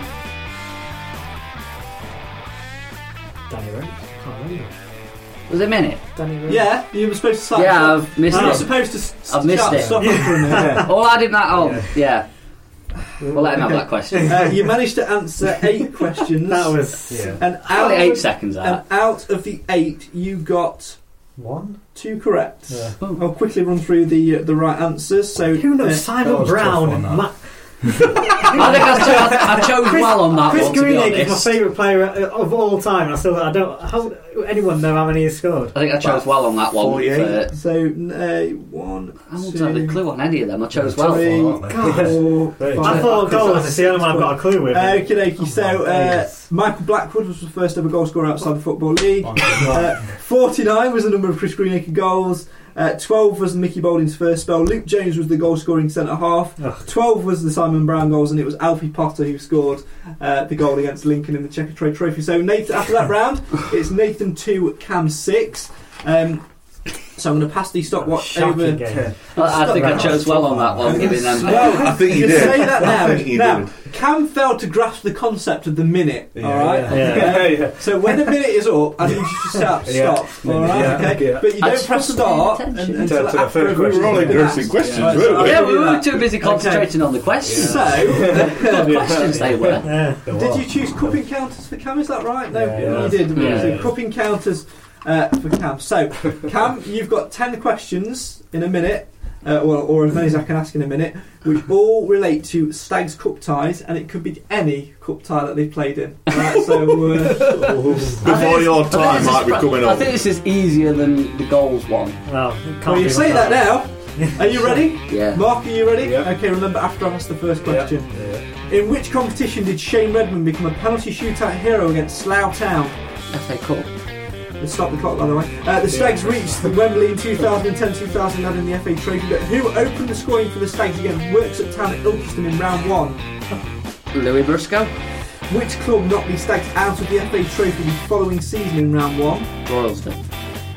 Danny Rose. Can't remember. Was it a minute? Danny Rose. Yeah, you were supposed to start. Yeah, stop. I've missed You're not it. supposed to. s- I've missed start, it. Stop yeah. for a minute. Oh, I did that. Oh, yeah. We'll let him have Okay. that question. Uh, you managed to answer eight questions. That was yeah. and out Only eight of, seconds and out. out of the eight, you got one. two correct. Yeah. I'll quickly run through the uh, the right answers. So Who knows? uh, Simon was Brown. tough on that. Ma- I think I, cho- I, I chose Chris- well on that Chris one, to be Greenacre is my honest. favourite player of all time. I still I don't. How would anyone know how many he's scored? I think I chose well on that one. forty-eight. For, so uh, one, I won't two, have a clue on any of them. I chose well. three, aren't they? four, Very five. I thought goals is the only one I've got a clue with. Okie dokie. So uh, Yes. Michael Blackwood was the first ever goal scorer outside the Football League. Uh, forty-nine was the number of Chris Greenacre goals. Uh, twelve was Mickey Boulding's first spell. Luke Jones was the goal scoring centre half. Ugh. twelve was the Simon Brown goals, and it was Alfie Potter who scored uh, the goal against Lincoln in the Checkatrade Trophy. So Nathan, after that round, it's Nathan two, Cam six. Um, so I'm going to pass the stopwatch Shocking over. game. I, I think I chose well on that one, giving them. Well, I think you you did. say that now. I think you now, did. Cam failed to grasp the concept of the minute. Yeah, all right. yeah. Uh, Yeah. So when the minute is up, I need you to stop. Yeah. Stop. All right. Yeah. Okay. Yeah. But you I don't just press wasn't paying start attention. and, until To- to the after third every question. We were all question's been engrossing asked. questions, Right, weren't so we? Yeah, I'll we do were that. too busy concentrating on the questions. So, Good questions they were. Yeah. did you choose cup encounters for Cam? Is that right? No, Yeah. you did. Yeah. So Yeah. cup encounters uh, for Cam. So, Cam, you've got ten questions in a minute. Uh, well, or as many as I can ask in a minute, which all relate to Stags Cup ties, and it could be any cup tie that they've played in. Right, so, uh, Before your I think time this might is be pro- coming I up. think this is easier than the goals one. Well, it can't well, you be say much that now. Are you ready? Yeah. Mark, are you ready? Yeah. Okay, remember after I've asked the first question. Yeah. In which competition did Shane Redmond become a penalty shootout hero against Slough Town? F A Cup. Let's stop the clock, by the way. Uh, the Stags reached Wembley in two thousand ten two thousand eleven in the F A Trophy, but who opened the scoring for the Stags against Worksop Town at Ilkeston in round one? Louis Briscoe. Which club knocked the Stags out of the F A Trophy the following season in round one? Royalston.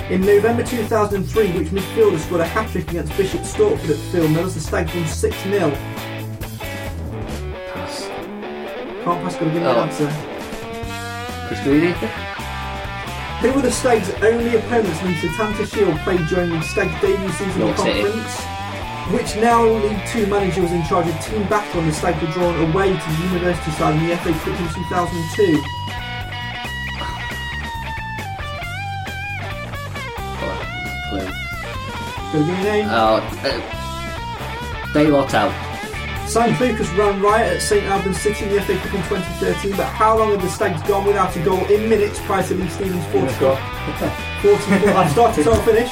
In November two thousand three, which midfielder scored a hat-trick against Bishop Stortford at Phil Mills? The Stags won six nil. Pass. Can't pass, gotta give me Oh. an answer. Chris Greeny? Who were the Stags' only opponents in the Setanta Shield played during the Stags' debut season in York City. conference? Which now League Two manager was in charge of team battle and the Stags were drawn away to the University side in the F A Cup in two thousand two? Clue. Gotta give me a name. Oh, uh, Dave Ortel. Saint Lucas ran riot at St Albans City in the F A Cup in twenty thirteen, but how long have the Stags gone without a goal in minutes prior to Lee Stevens' forty-four? forty-four. I've started, so I'll finish.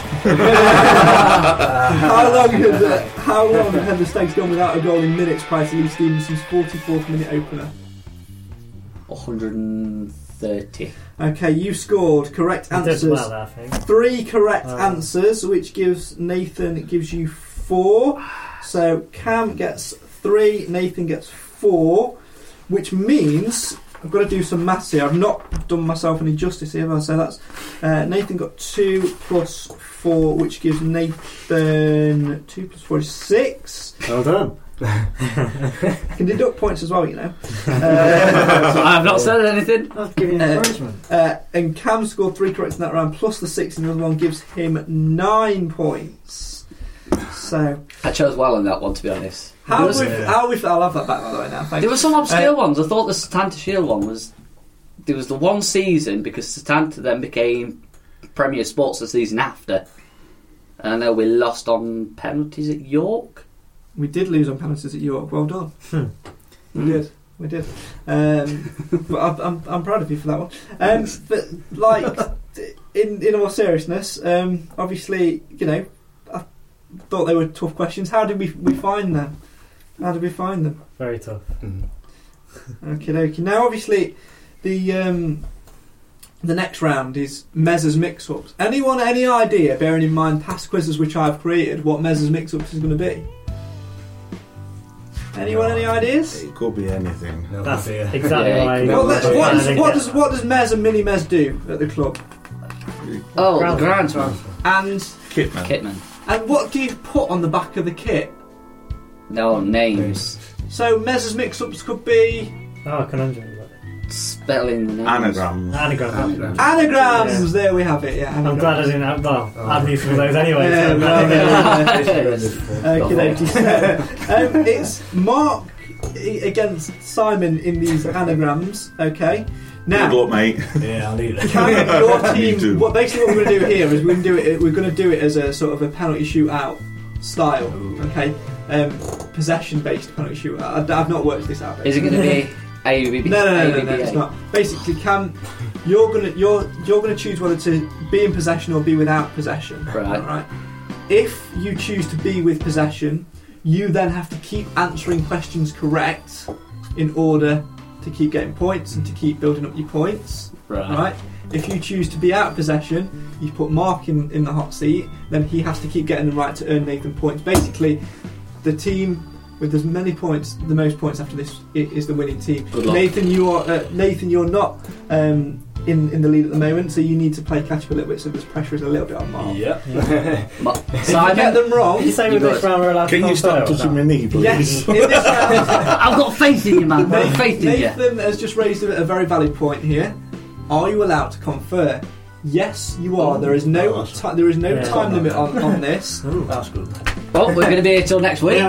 how long have the, how long have the Stags gone without a goal in minutes prior to Lee Stevens' forty-fourth minute opener? one hundred thirty. Okay, you scored correct He did answers. well, I think. Three correct Oh. answers, which gives Nathan it gives you four. So Cam gets three, Nathan gets four, which means I've got to do some maths here. I've not done myself any justice here, but so that's uh, Nathan got two plus four, which gives Nathan two plus four is six. Well done. You can deduct points as well, you know. Uh, I have not said anything. I'll give you Uh, encouragement. uh, and Cam scored three correct in that round, plus the six in the other one gives him nine points. So I chose well on that one, to be honest. how There was- we how we I'll have that back by the way now. Thank There were some obscure Uh, ones. I thought the Setanta Shield one was. There was the one season because Setanta then became Premier Sports the season after. And I know we lost on penalties at York. We did lose on penalties at York. Well done. Hmm. We did. We did. Um, but I'm, I'm I'm proud of you for that one. Um, but like, in in all seriousness, um, obviously, you know, I thought they were tough questions. How did we we find them? How did we find them? Very tough. Okay, dokie. Now, obviously, the um, the next round is Mezza's mix-ups. Anyone, any idea, bearing in mind past quizzes which I've created, what Mezza's mix-ups is going to be? Anyone, any ideas? It could be anything. No That's idea. exactly Yeah, why. you Well, No, let's, no, what, no, does, no, what no. does what does Mez and Mini Mez do at the club? Oh, Ground the ground round. And Kitman. Kitman. and what do you put on the back of the kit? No, names. So Mez's mix-ups could be Oh, conundrum. Spelling the names. Anagrams. Anagram. Anagram. anagrams. There we have it. Yeah, I'm anagrams. glad I didn't have. Well, I'd need some of those anyway. Yeah, so no, no, Yes. Okay, okay. So, um, it's Mark i- against Simon in these anagrams. Okay. Now, Good luck, mate. Yeah, I'll need it. Can your You team? do. What basically what we're going to do here is we're going to do it. We're going to do it as a sort of a penalty shootout style. Okay, um, possession based penalty shootout. I, I've not worked this out. Is it going to be A B B? No, no, no, no, A B B no, A? it's not. Basically, Cam, you're gonna you're you're gonna choose whether to be in possession or be without possession. Right. Right. If you choose to be with possession, you then have to keep answering questions correct in order to keep getting points and to keep building up your points. Right. Right. If you choose to be out of possession, you put Mark in, in the hot seat, then he has to keep getting them right to earn Nathan points. Basically, the team with as many points, the most points after this i- is the winning team. Good luck. Nathan, you are uh, Nathan, you're not um, in in the lead at the moment, so you need to play catch up a little bit. So this pressure is a little bit on Mark. Yep. Ma- If you get Simon, them wrong, Did you say You with got this it. round we're allowed Can to you stop confer or touching not? my knee, please? yes, in this round, I've got faith in you, man. I've got faith in you. Nathan has just raised a, a very valid point here. Are you allowed to confer? Yes, you are. There is no Oh, that's- ti- there is no Yeah. time limit on, on this. That's good. Well, we're going to be here till next week.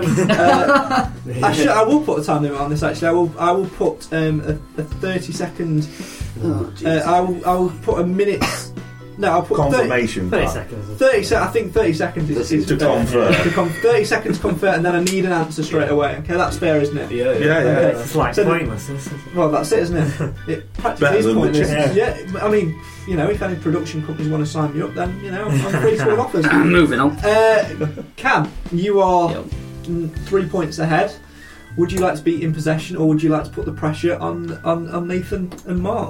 Uh, I, should, I will put a time limit on this. Actually, I will. I will put um, a, a thirty second. Oh, Uh, I will. I will put a minute. No, I'll put thirty, Confirmation. Thirty part. seconds. thirty se- I think thirty seconds is, is To fair. confer. To con- thirty seconds convert, and then I need an answer straight away. Okay, that's fair, isn't it? Yeah, Yeah, yeah. Okay. It's like So the- pointless. Isn't it? Well, that's it, isn't it? It practically Better is than the pointless. chicken. Yeah. but I mean, you know, if any production companies want to sign me up, then you know, I'm free to all offers. Moving on. Uh, Cam, you are Yep. mm, three points ahead. Would you like to be in possession, or would you like to put the pressure on on, on Nathan and Mark?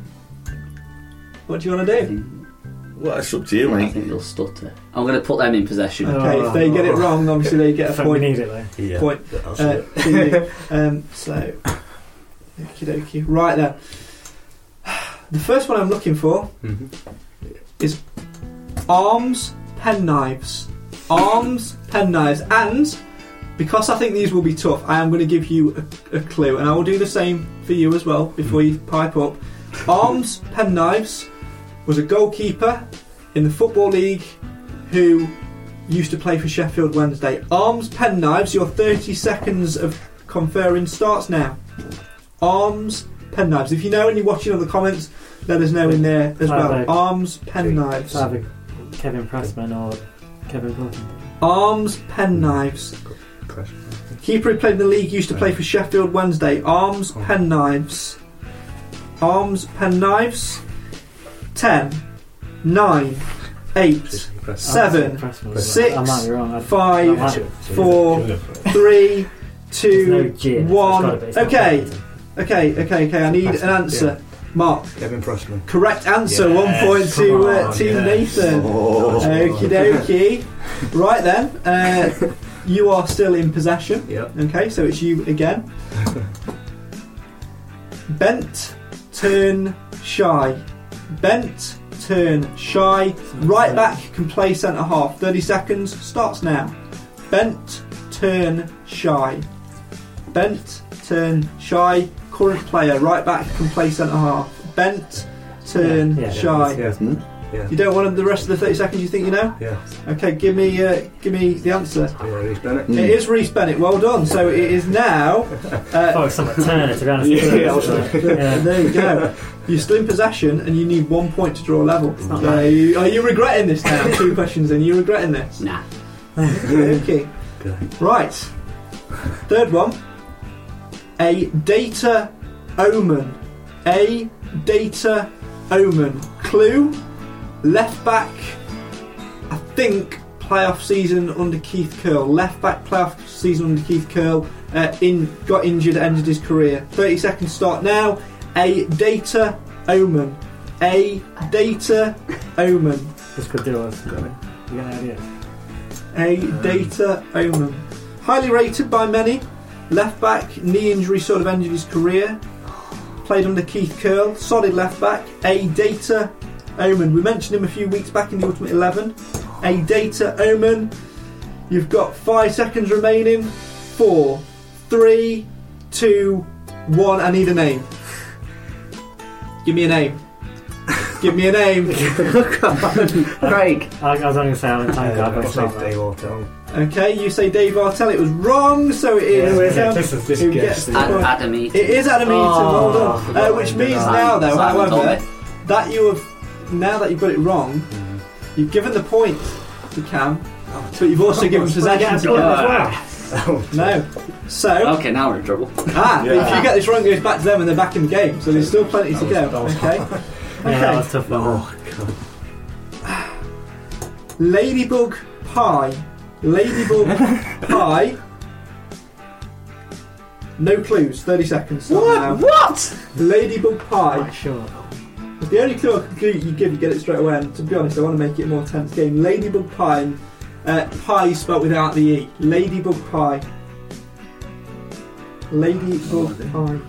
What do you want to do? Well, it's up to you, I mate. think they'll stutter. I'm going to put them in possession. Oh. Okay, if they get it wrong, obviously they get a I think we point. need it though. Yeah. Point. That's Uh, it. to you. Um, so, okie dokie. Right then. The first one I'm looking for Mhm. is arms, penknives. Arms, penknives. And because I think these will be tough, I am going to give you a, a clue, and I will do the same for you as well before you pipe up. Arms, penknives was a goalkeeper in the Football League who used to play for Sheffield Wednesday. Arms, penknives, your thirty seconds of conferring starts now. Arms, penknives. If you know and you're watching on the comments, let us know in there as well. Either- Arms, penknives. Either Kevin Pressman or Kevin Gordon. Arms, penknives. Keeper who played in the league used to play for Sheffield Wednesday. Arms, penknives. Arms, penknives. Ten, nine, eight, seven, six, I might be wrong. I- five, I might be. four, three, two, There's no G in it, so it's one. gotta be- it's not Okay, Pressman. okay, okay, okay. I need an answer. Mark. Kevin Pressman. Correct answer. Yes, One point to come uh, on, Team yes. Nathan. Oh. Okie dokie. Right then, uh, you are still in possession. Yep. Okay, so it's you again. Bent, turn, shy. Bent, turn, shy. Right back can play centre half. thirty seconds starts now. Bent, turn, shy. Bent, turn, shy. Current player, right back can play centre half. Bent, turn, Yeah, yeah, shy. Yeah. Yeah. You don't want the rest of the thirty seconds. You think you know? Yeah. Okay, give me, uh, give me the answer. Yeah, Reece Bennett. It is Reece Bennett. Well done. So it is now. Uh, Oh, it's something Turner, to be honest. Yeah, yeah, I was like- yeah. There you go. You're still in possession, and you need one point to draw level. not Uh, you, are you regretting this now? Two questions in. Are you regretting this? Nah. Okay. Right. Third one. A data omen. A data omen. Clue. Left back. I think playoff season under Keith Curle. Left back playoff season under Keith Curle. Uh, in got injured, ended his career. thirty seconds start now. A data omen. A data omen. This could do us. You got an idea? A data omen. Highly rated by many. Left back, knee injury sort of ended his career. Played under Keith Curle. Solid left back. A data omen. We mentioned him a few weeks back in the Ultimate eleven. A data omen. You've got five seconds remaining. Four, three, two, one. I need a name. Give me a name. Give me a name. Craig. I, I was only going to say Alan Tanker, Uh, but it's not Dave that. Ortel. Okay, you say Dave Artell. It was wrong, so it is. Who is it? um, This is- this who guess. gets the Ad- point. Adam Eaton. It is Adam Eaton. Oh, Well done. Uh, which means now, though, Simon however, Tommy. that you have now that you've got it wrong, you've given the point to Cam, but you've also given possession to Cam. No. So, Okay, now we're in trouble. ah, Yeah. if you get this wrong, it goes back to them and they're back in the game. So there's still plenty to go. Okay. Yeah, that was tough. Oh, Ladybug pie. Ladybug pie. No clues. Thirty seconds. What? What? Ladybug pie. Quite sure. The only clue I can give you, give, you get it straight away. And to be honest, I want to make it a more tense game. Ladybug pie. Uh, pie spelt without the e. Ladybug pie. Ladybug pie.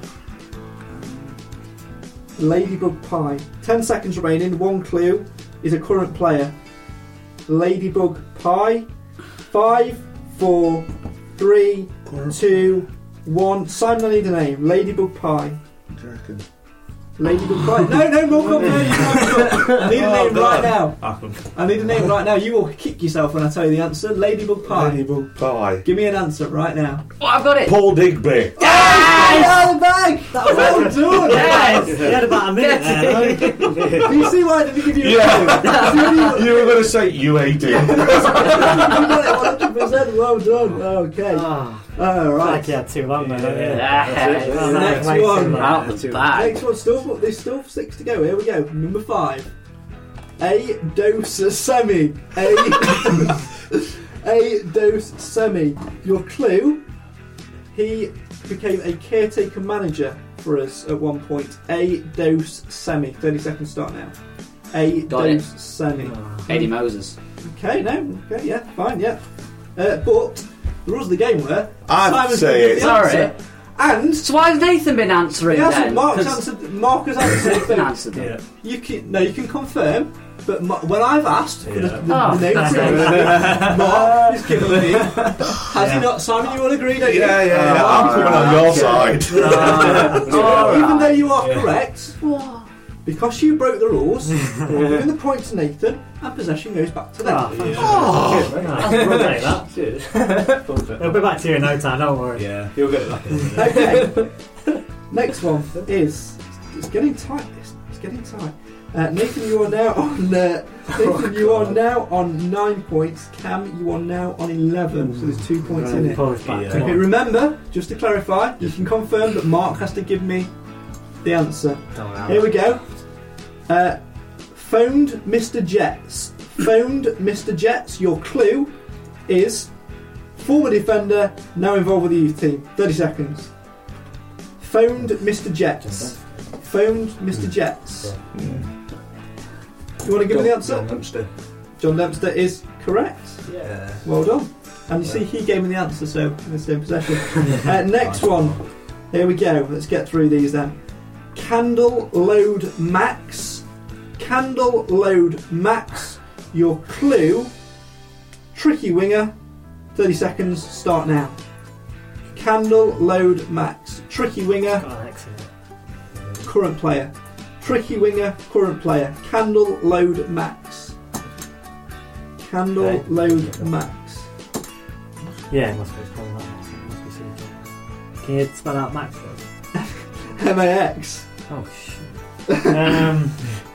Ladybug pie. Ten seconds remaining. One clue is a current player. Ladybug pie. Five, four, three, two, one. Simon, I need a name. Ladybug pie. Ladybug pie. No, no more complicated. I need a name right now. I need a name right now. You will kick yourself when I tell you the answer. Ladybug pie. Ladybug pie. Give me an answer right now. Oh, I've got it. Paul Digby. Get out of the bag! Well done! Yes. He had about a minute there. Do you see why I didn't give you a Yeah. clue? You were going to say U eighteen. You got it one hundred percent. Well done. Okay. Oh, Alright. like he had too long then, didn't he? Yeah. Oh, no, Next way too one. long. Out the bag. Next one, still, there's still six to go. Here we go. Number five. A dose semi. A, a dose semi. Your clue, he became a caretaker manager for us at one point. A dose semi. thirty seconds start now. A Got dose it. semi. Eddie Moses. Okay, no. Okay, yeah, fine, yeah. Uh, but the rules of the game were I'd Simon's say gonna give it. the Sorry. answer, and So why has Nathan been answering he hasn't. then? Mark's 'Cause answered. Mark has answered. Nathan so answered it. you can no, you can confirm, but Ma- when I've asked for the, Yeah. the, Oh. the name previously, Mark is giving me. Has he not? Simon, you all agree, don't you? Yeah, yeah, yeah. I'm coming on your side. So, even though you are Yeah. correct, because you broke the rules, I'm giving the point to Nathan, and possession goes back to them. Oh, thank you. Cheers, mate. That's brilliant, that. Cheers. It'll be back to you in no time, don't worry. Yeah, you'll get it back in. Okay. Next one is it's getting tight. It's, it's getting tight. Uh, Nathan, you are now on. Uh, Nathan, you are now on nine points. Cam, you are now on eleven. So there's two points in it. Polish back. Yeah. Come Okay, on. remember, just to clarify, you can confirm that Mark has to give me the answer. Don't know. Here we go. Uh, phoned Mister Jets. Phoned Mister Jets. Your clue is former defender, now involved with the youth team. thirty seconds. Phoned Mister Jets. Phoned Mister Jets. You want to give me the answer? John Dempster. John Dempster is correct. Yeah. Well done. And you see, he gave me the answer, so in the same possession. Uh, next one. Here we go. Let's get through these then. Candle Load Max. Candle Load Max. Your clue. Tricky winger. thirty seconds. Start now. Candle Load Max. Tricky winger. Oh, excellent. Current player. Tricky winger. Current player. Candle Load Max. Candle Okay. Load Max. Yeah, it must be. It's probably not Max. It must be C J. Can you spell out Max for us? M A X. Oh, shit. um,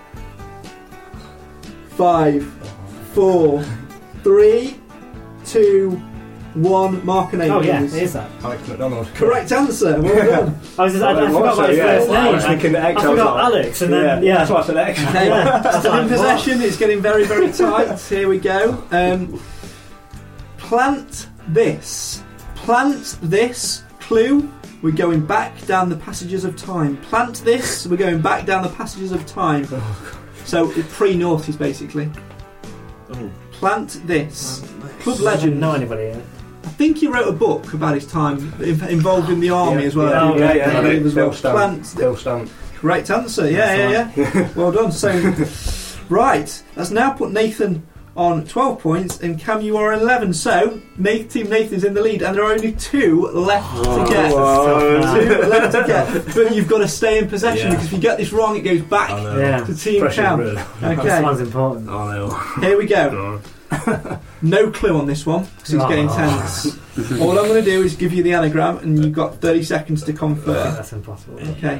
Five, four, three, two, one. Mark and oh, yeah, it Angels. is that. Alex McDonald. Correct answer. Well done. I was just, I, I Well, forgot about his yeah. first name. I was thinking I, X, I I was forgot like- Alex, and then, yeah. That's why I said X. Okay, Yeah, that's still in like, possession. It's getting very, very tight. Here we go. Um, plant this. Plant this. Clue. We're going back down the passages of time. Plant this. We're going back down the passages of time. So pre-noughties, basically. Oh. Plant this. Club I don't legend. know anybody here. I think he wrote a book about his time in- involved in the army Yeah, as well. yeah, Yeah, yeah. I believe as well. Bill Stamp. Plant. Bill Stamp. Correct answer. Yeah, yeah, yeah. Well done. So, right. That's now put Nathan on twelve points, and Cam, you are eleven. So, Nathan, Team Nathan's in the lead, and there are only two left to get. Two left to get. But you've got to stay in possession, Yeah. because if you get this wrong, it goes back I know. Yeah. to Team Pressure Cam. really. This Okay. one's important. I know. Here we go. No clue on this one, because it's getting Oh. tense. All I'm going to do is give you the anagram, and you've got thirty seconds to Yeah, confirm. that's impossible. Okay.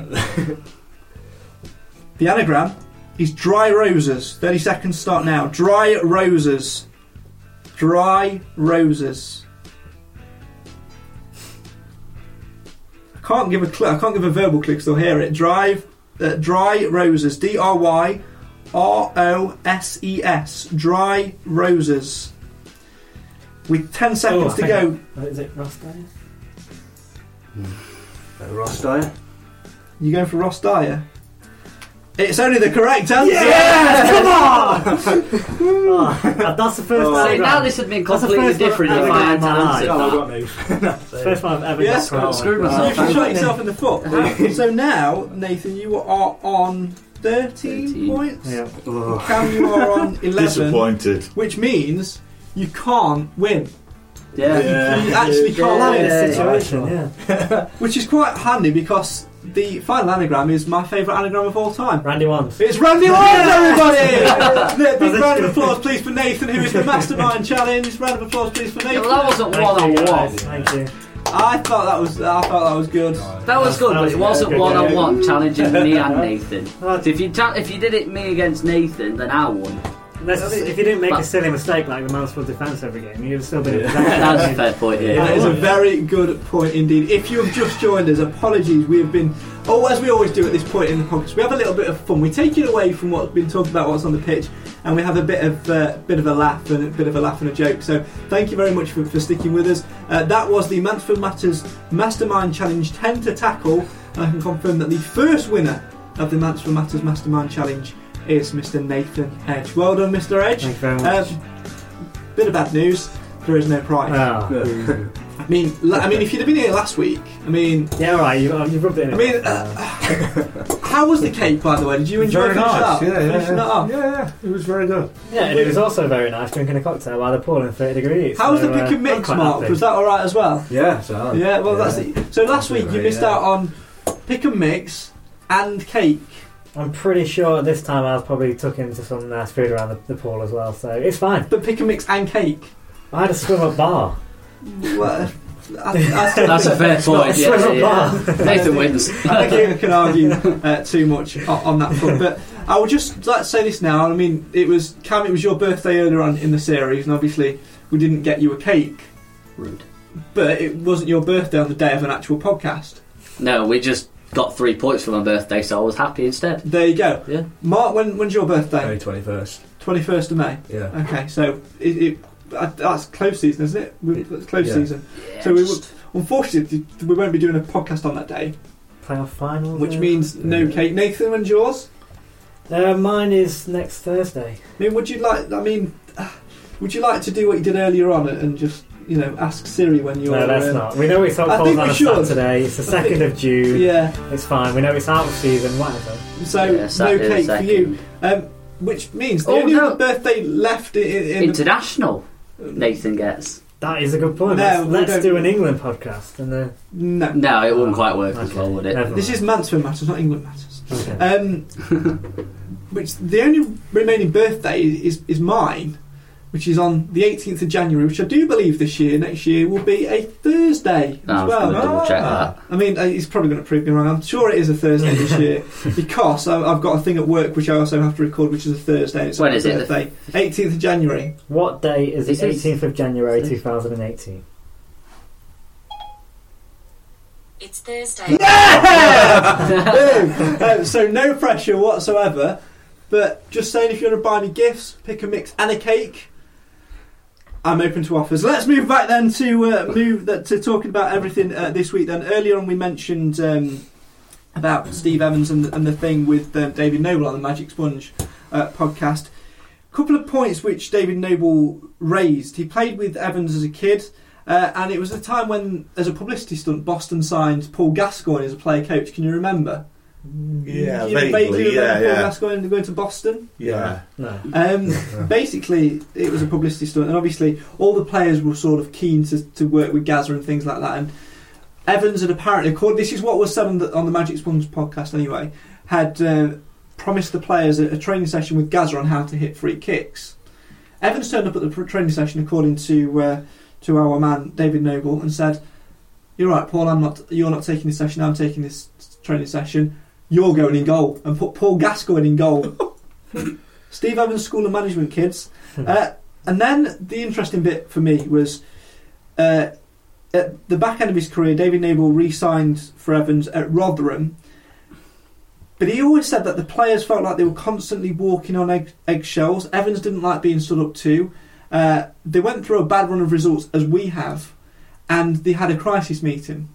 The anagram is dry roses. thirty seconds start now. Dry roses. Dry roses. I can't give a clue. I can't give a verbal clue because they'll hear it. Drive. Uh, dry roses. D R Y R O S E S. Dry roses. With ten seconds Oh, to I go. think- Is it Ross Dyer? Uh, Ross Dyer. You going for Ross Dyer? It's only the correct answer. Come on! Oh, that's the first Oh. time. See, now this had been That's the completely first one different I've if ever I got had in to my answer Oh, I that. got news. First one I've ever Yes, got. screwed So myself. you shot yourself in the foot. So now, Nathan, you are on thirteen, thirteen. points. Yeah. Oh. Cam, you are on eleven, Disappointed. which means you can't win. Yeah. Yeah. You actually can't That win, is the situation, yeah. which is quite handy because the final anagram is my favourite anagram of all time. Randy Wands. It's Randy Wines, everybody! Big that's round of good. applause, please, for Nathan, who is the Mastermind Challenge. Round of applause, please, for Yeah, Nathan. well, that wasn't Thank one on you, one. guys. Thank you. I thought that was. I thought that was good. That was good, That but was it wasn't good, one on yeah. one challenging me and Nathan. Well, So if you cha- if you did it me against Nathan, then I won. Let's, if you didn't make a But- silly mistake like the Mansfield defence every game, you'd still be. Yeah. That's a fair point. Yeah. That is a very good point indeed. If you have just joined us, apologies. We have been, oh, as we always do at this point in the podcast, we have a little bit of fun. We take it away from what's been talked about, what's on the pitch, and we have a bit of uh, bit of a laugh and a bit of a laugh and a joke. So thank you very much for, for sticking with us. Uh, that was the Mansfield Matters Mastermind Challenge ten to tackle, and I can confirm that the first winner of the Mansfield Matters Mastermind Challenge is Mister Nathan Edge. Well done, Mister Edge. Thank you very much. Um, bit of bad news. There is no prize. Oh. I mean, la- I mean, if you'd have been here last week, I mean, Yeah, all right. You, you've rubbed it in. I mean, uh, how was the cake, by the way? Did you enjoy Very finishing nice. it Yeah, up? yeah, Finishing it yeah. off? yeah, yeah. It was very good. yeah, and it was also very nice drinking a cocktail by the pool in thirty degrees. How was so, the pick uh, and I'm mix, quite Mark? happy. Was that all right as well? Yeah, so Yeah, well, that's it. So last week you Right, missed yeah. out on pick and mix and cake. I'm pretty sure this time I was probably took into some nice food around the, the pool as well, so it's fine. But pick and mix and cake. I had a swim up bar. Well, I, I still That's a think- fair point. It's Yeah, not a yeah, swim yeah. Nathan wins. I don't think I can argue uh, too much on, on that front. But I will just like to say this now. I mean, it was Cam. It was your birthday earlier on in the series, and obviously we didn't get you a cake. Rude. But it wasn't your birthday on the day of an actual podcast. No, we just got three points for my birthday, so I was happy instead. There you go. Yeah. Mark, when when's your birthday? May twenty-first. twenty-first of May. Yeah. Okay, so it, it uh, that's close season, isn't it? We, it's close Yeah. season. Yeah, So we just- Unfortunately, we won't be doing a podcast on that day, Playoff final. which means no Yeah. cake. Nathan, when's yours? Uh, mine is next Thursday. I mean, would you like? I mean, uh, would you like to do what you did earlier on and just, you know, ask Siri when you're? No, that's uh, not. We know it's all I falls think on we a should. Saturday. It's the I think- second of June. Yeah. It's fine. We know it's out of season. Whatever. So Yeah, no Saturday cake the for you. Um, which means the Oh, only no. other birthday left in, in International. Nathan gets. That is a good point. No, let's we let's don't- do an England podcast. And uh, no. No, it wouldn't quite work as Okay. well, would it? Never This is Mansfield Matters, not England Matters. okay. Um, which the only remaining birthday is is mine, which is on the eighteenth of January, which I do believe this year, next year, will be a Thursday No, I as was well. going to double check that. I mean, uh, he's probably going to prove me wrong. I'm sure it is a Thursday this year because I- I've got a thing at work which I also have to record, which is a Thursday. And it's When my is it? birthday, eighteenth of January. What day is This the is- eighteenth of January two thousand eighteen? It's Thursday. Boom! Um, so no pressure whatsoever. But just saying, if you want to buy any gifts, pick a mix and a cake, I'm open to offers. Let's move back then to uh, move that to talking about everything uh, this week. Then earlier on we mentioned um, about Steve Evans and, and the thing with uh, David Noble on the Magic Sponge uh, podcast. Couple of points which David Noble raised. He played with Evans as a kid. Uh, and it was a time when, as a publicity stunt, Boston signed Paul Gascoigne as a player coach. Can you remember? Yeah, you vaguely, remember yeah, Paul yeah. Gascoigne going to Boston? Yeah. No. Um, basically, it was a publicity stunt, and obviously all the players were sort of keen to, to work with Gazza and things like that. And Evans had apparently, according, this is what was said on the, on the Magic Sponge podcast anyway, had uh, promised the players a, a training session with Gazza on how to hit free kicks. Evans turned up at the pr- training session, according to uh, to our man David Noble, and said, "You're right, Paul. I'm not. You're not taking this session. I'm taking this training session. You're going in goal," and put Paul Gascoigne in goal. Steve Evans School of Management, kids. Uh, and then the interesting bit for me was uh, at the back end of his career, David Noble re-signed for Evans at Rotherham. But he always said that the players felt like they were constantly walking on egg- eggshells. Evans didn't like being stood up to. Uh, they went through a bad run of results, as we have, and they had a crisis meeting.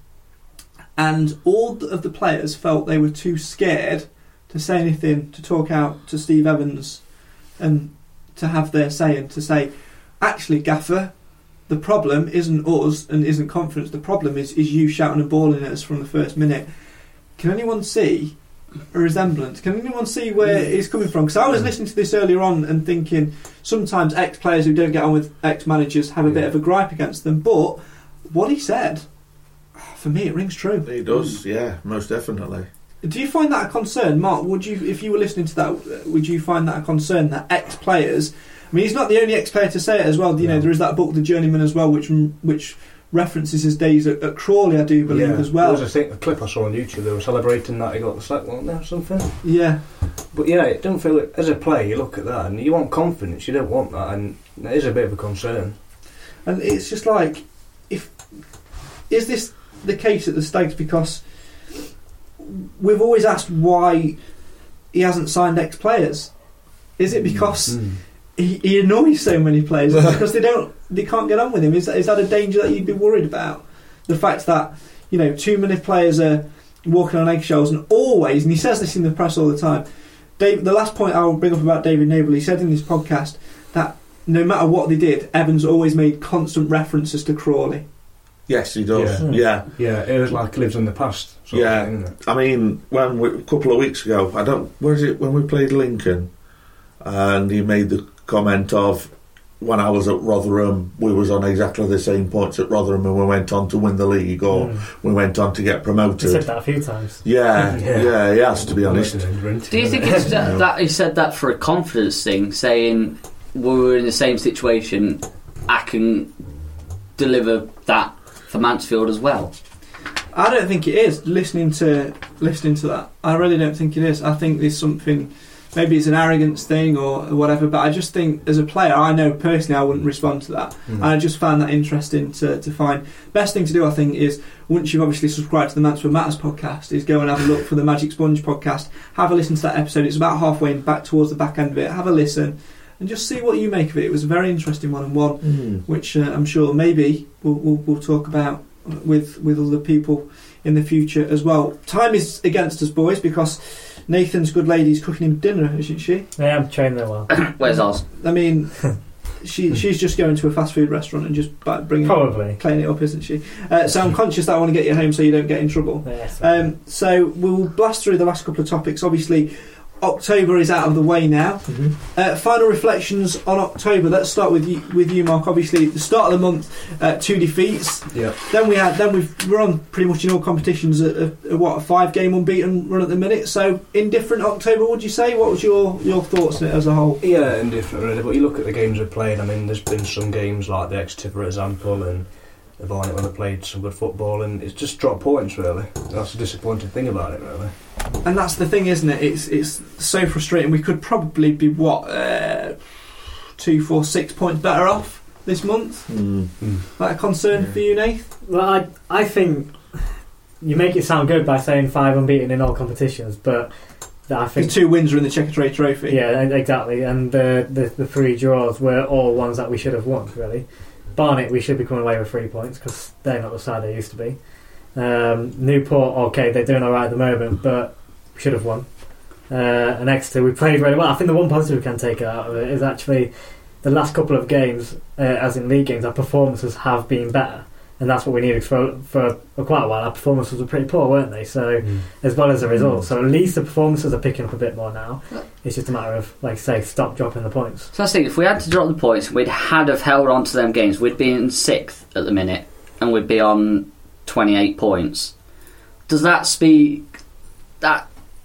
And all of the players felt they were too scared to say anything, to talk out to Steve Evans and to have their say, and to say, actually, Gaffer, the problem isn't us and isn't confidence. The problem is, is you shouting and bawling at us from the first minute. Can anyone see a resemblance? Can anyone see where it's coming from? Because I was listening to this earlier on and thinking sometimes ex-players who don't get on with ex-managers have a bit of a gripe against them, but what he said, for me, it rings true. He does, yeah, most definitely. Do you find that a concern, Mark? Would you, if you were listening to that, would you find that a concern that ex-players? I mean, he's not the only ex-player to say it as well. You know, No. there is that book, The Journeyman, as well, which which references his days at, at Crawley, I do believe, yeah. as well. There was, I think, a clip I saw on YouTube. They were celebrating that he got the sack, weren't they, or something? Yeah. But yeah, it don't feel like, as a player, you look at that and you want confidence. You don't want that, and it is a bit of a concern. And it's just like, if is this the case at the Stags? Because we've always asked why he hasn't signed ex-players. Is it because Mm. he, he annoys so many players because they don't, they can't get on with him? Is that, is that a danger that you'd be worried about? The fact that, you know, too many players are walking on eggshells, and always, and he says this in the press all the time. Dave, the last point I'll bring up about David Noble, he said in this podcast that no matter what they did, Evans always made constant references to Crawley. Yes, he does. Yeah. Yeah, Yeah, it was like lives in the past. Sort yeah. of thing, isn't it? I mean, when we, a couple of weeks ago, I don't. Was it when we played Lincoln, and he made the comment of, when I was at Rotherham, we was on exactly the same points at Rotherham, and we went on to win the league, or Mm. we went on to get promoted. He said that a few times. Yeah, Yeah. yeah, he has, to be honest. Do you think it's that, that he said that for a confidence thing, saying we were in the same situation, I can deliver that for Mansfield as well? I don't think it is. Listening to listening to that, I really don't think it is. I think there's something. Maybe it's an arrogance thing or whatever, but I just think as a player, I know personally I wouldn't respond to that. Mm. And I just found that interesting to, to find. Best thing to do, I think, is once you've obviously subscribed to the Mansfield Matters podcast, is go and have a look for the Magic Sponge podcast. Have a listen to that episode. It's about halfway back towards the back end of it. Have a listen and just see what you make of it. It was a very interesting one, and one Mm. which uh, I'm sure maybe we'll, we'll, we'll talk about with with other people in the future as well. Time is against us, boys, because Nathan's good lady's cooking him dinner, isn't she? Yeah, I'm trained there well. Where's ours? I mean, she she's just going to a fast food restaurant and just like, bringing Probably. cleaning it up, isn't she? Uh, so I'm conscious that I want to get you home so you don't get in trouble. Yes. Um, so we'll blast through the last couple of topics. Obviously, October is out of the way now. Mm-hmm. Uh, final reflections on October. Let's start with you, with you, Mark. Obviously, the start of the month, uh, two defeats. Yeah. Then we had, then we've, we're on pretty much in all competitions. A, a, a, what a five-game unbeaten run at the minute. So, indifferent October, would you say? What was your, your thoughts on it as a whole? Yeah, indifferent really. But you look at the games we've played. I mean, there's been some games like the Exeter, for example, and the Barnet when they played some good football, and it's just dropped points really. That's the disappointing thing about it, really. And that's the thing, isn't it? It's it's so frustrating. We could probably be what uh, two, four, six points better off this month. Mm. That a concern Yeah. for you, Nath? Well, I I think you make it sound good by saying five unbeaten in all competitions, but I The think two wins are in the Checkatrade Trophy. yeah, exactly. And the, the the three draws were all ones that we should have won. Really, Barnet we should be coming away with three points because they're not the side they used to be. Um, Newport, okay, they're doing all right at the moment, but we should have won. Uh, and Exeter, we played really well. I think the one positive we can take out of it is actually the last couple of games, uh, as in league games, our performances have been better, and that's what we needed for for quite a while. Our performances were pretty poor, weren't they? So, Mm. as well as the results, so at least the performances are picking up a bit more now. It's just a matter of, like I say, stop dropping the points. So I think if we had to drop the points, we'd had have held on to them games. We'd be in sixth at the minute, and we'd be on twenty-eight points. Does that speak? That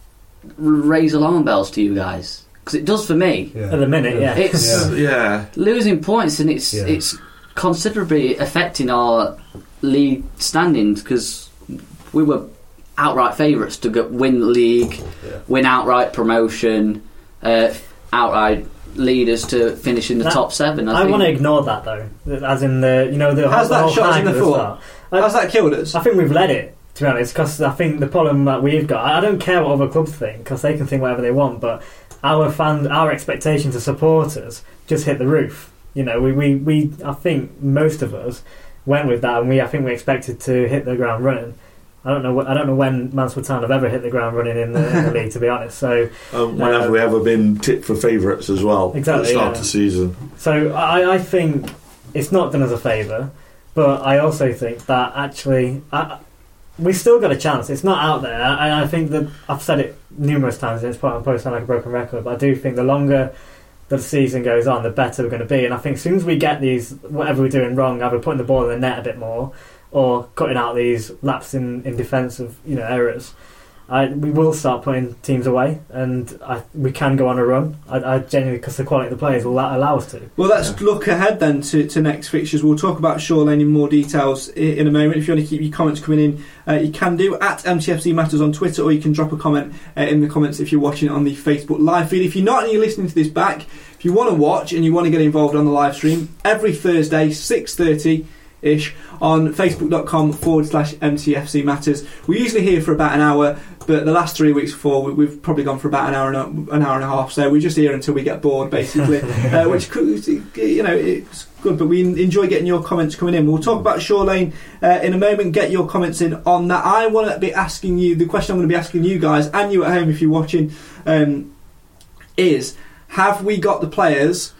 raise alarm bells to you guys? Because it does for me. Yeah. At the minute, yeah. It's Yeah. Yeah. losing points, and it's Yeah. it's considerably affecting our league standings because we were outright favourites to go, win the league, Yeah. win outright promotion, uh, outright leaders to finish in the That- top seven. I, I think. want to ignore that though, as in the you know the How's the that whole shot us in hype the at foot? start. I- How's that killed us? I think we've led it, to be honest, because I think the problem that we've got, I don't care what other clubs think, because they can think whatever they want, but our fan, our expectations as supporters just hit the roof. You know, we, we, we I think most of us went with that, and we I think we expected to hit the ground running. I don't know. wh- I don't know when Mansfield Town have ever hit the ground running in the, in the league, to be honest. So, Um, when Uh, have we ever been tipped for favourites as well Exactly, at the start yeah. of the season? so I, I think it's not done as a favour, but I also think that actually I, we still got a chance. It's not out there, and I think that I've said it numerous times, and it's probably going to sound like a broken record, but I do think the longer the season goes on, the better we're going to be. And I think as soon as we get these, whatever we're doing wrong, either putting the ball in the net a bit more, or cutting out these laps in, in defensive, you know, errors, I, we will start putting teams away, and I, we can go on a run. I, I genuinely, because the quality of the players will allow, allow us to. Well, let's look ahead then to, to next fixtures. We'll talk about Shore Lane in more details i- in a moment. If you want to keep your comments coming in, uh, you can do at M T F C Matters on Twitter, or you can drop a comment uh, in the comments if you're watching it on the Facebook live feed. If you're not and you're listening to this back, if you want to watch and you want to get involved on the live stream, every Thursday, six thirty ish on facebook.com forward slash MTFC Matters. We're usually here for about an hour, but the last three weeks before we, we've probably gone for about an hour and a, an hour and a half. So we're just here until we get bored, basically, uh, which could, you know, it's good. But we enjoy getting your comments coming in. We'll talk about Shore Lane uh, in a moment. Get your comments in on that. I want to be asking you the question. I'm going to be asking you guys and you at home if you're watching um, is: have we got the players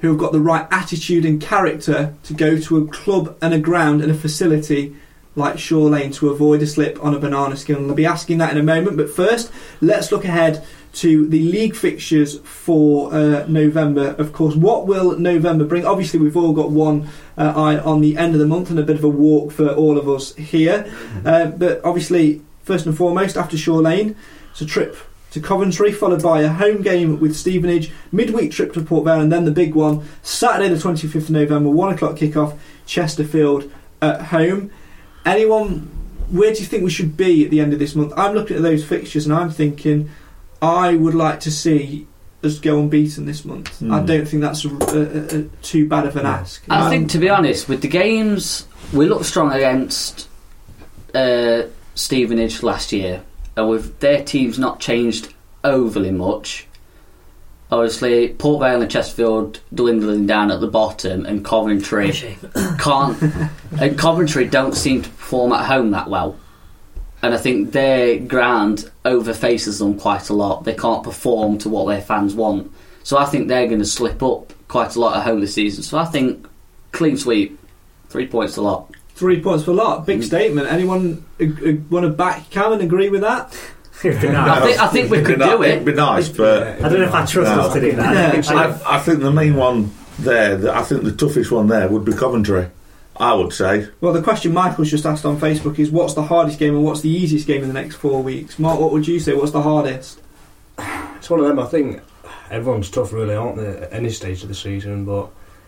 who have got the right attitude and character to go to a club and a ground and a facility like Shaw Lane to avoid a slip on a banana skin. And I'll be asking that in a moment, but first let's look ahead to the league fixtures for uh, November. Of course, what will November bring? Obviously we've all got one uh, eye on the end of the month and a bit of a walk for all of us here, uh, but obviously first and foremost, after Shaw Lane, it's a trip to Coventry, followed by a home game with Stevenage, midweek trip to Port Vale, and then the big one, Saturday the twenty-fifth of November, one o'clock kickoff, Chesterfield at home. Anyone, where do you think we should be at the end of this month? I'm looking at those fixtures and I'm thinking I would like to see us go unbeaten this month. Mm. I don't think that's a, a, a, too bad of an ask. I um, think, to be honest, with the games, we looked strong against uh, Stevenage last year, and with their teams not changed overly much. Obviously, Port Vale and Chesterfield dwindling down at the bottom, and Coventry can't. And Coventry don't seem to perform at home that well, and I think their ground overfaces them quite a lot. They can't perform to what their fans want, so I think they're going to slip up quite a lot at home this season. So I think clean sweep, three points a lot. Three points for a lot. Big mm. statement. Anyone uh, uh, want to back Cam and agree with that? Nice. I think I think we could do do it. It'd be nice, but I don't know if I trust no. us to do that. Yeah. I, I think the main one there, the, I think the toughest one there would be Coventry, I would say. Well, the question Michael's just asked on Facebook is, what's the hardest game and what's the easiest game in the next four weeks? Mark, what would you say? What's the hardest? It's one of them. I think everyone's tough, really, aren't they, at any stage of the season, but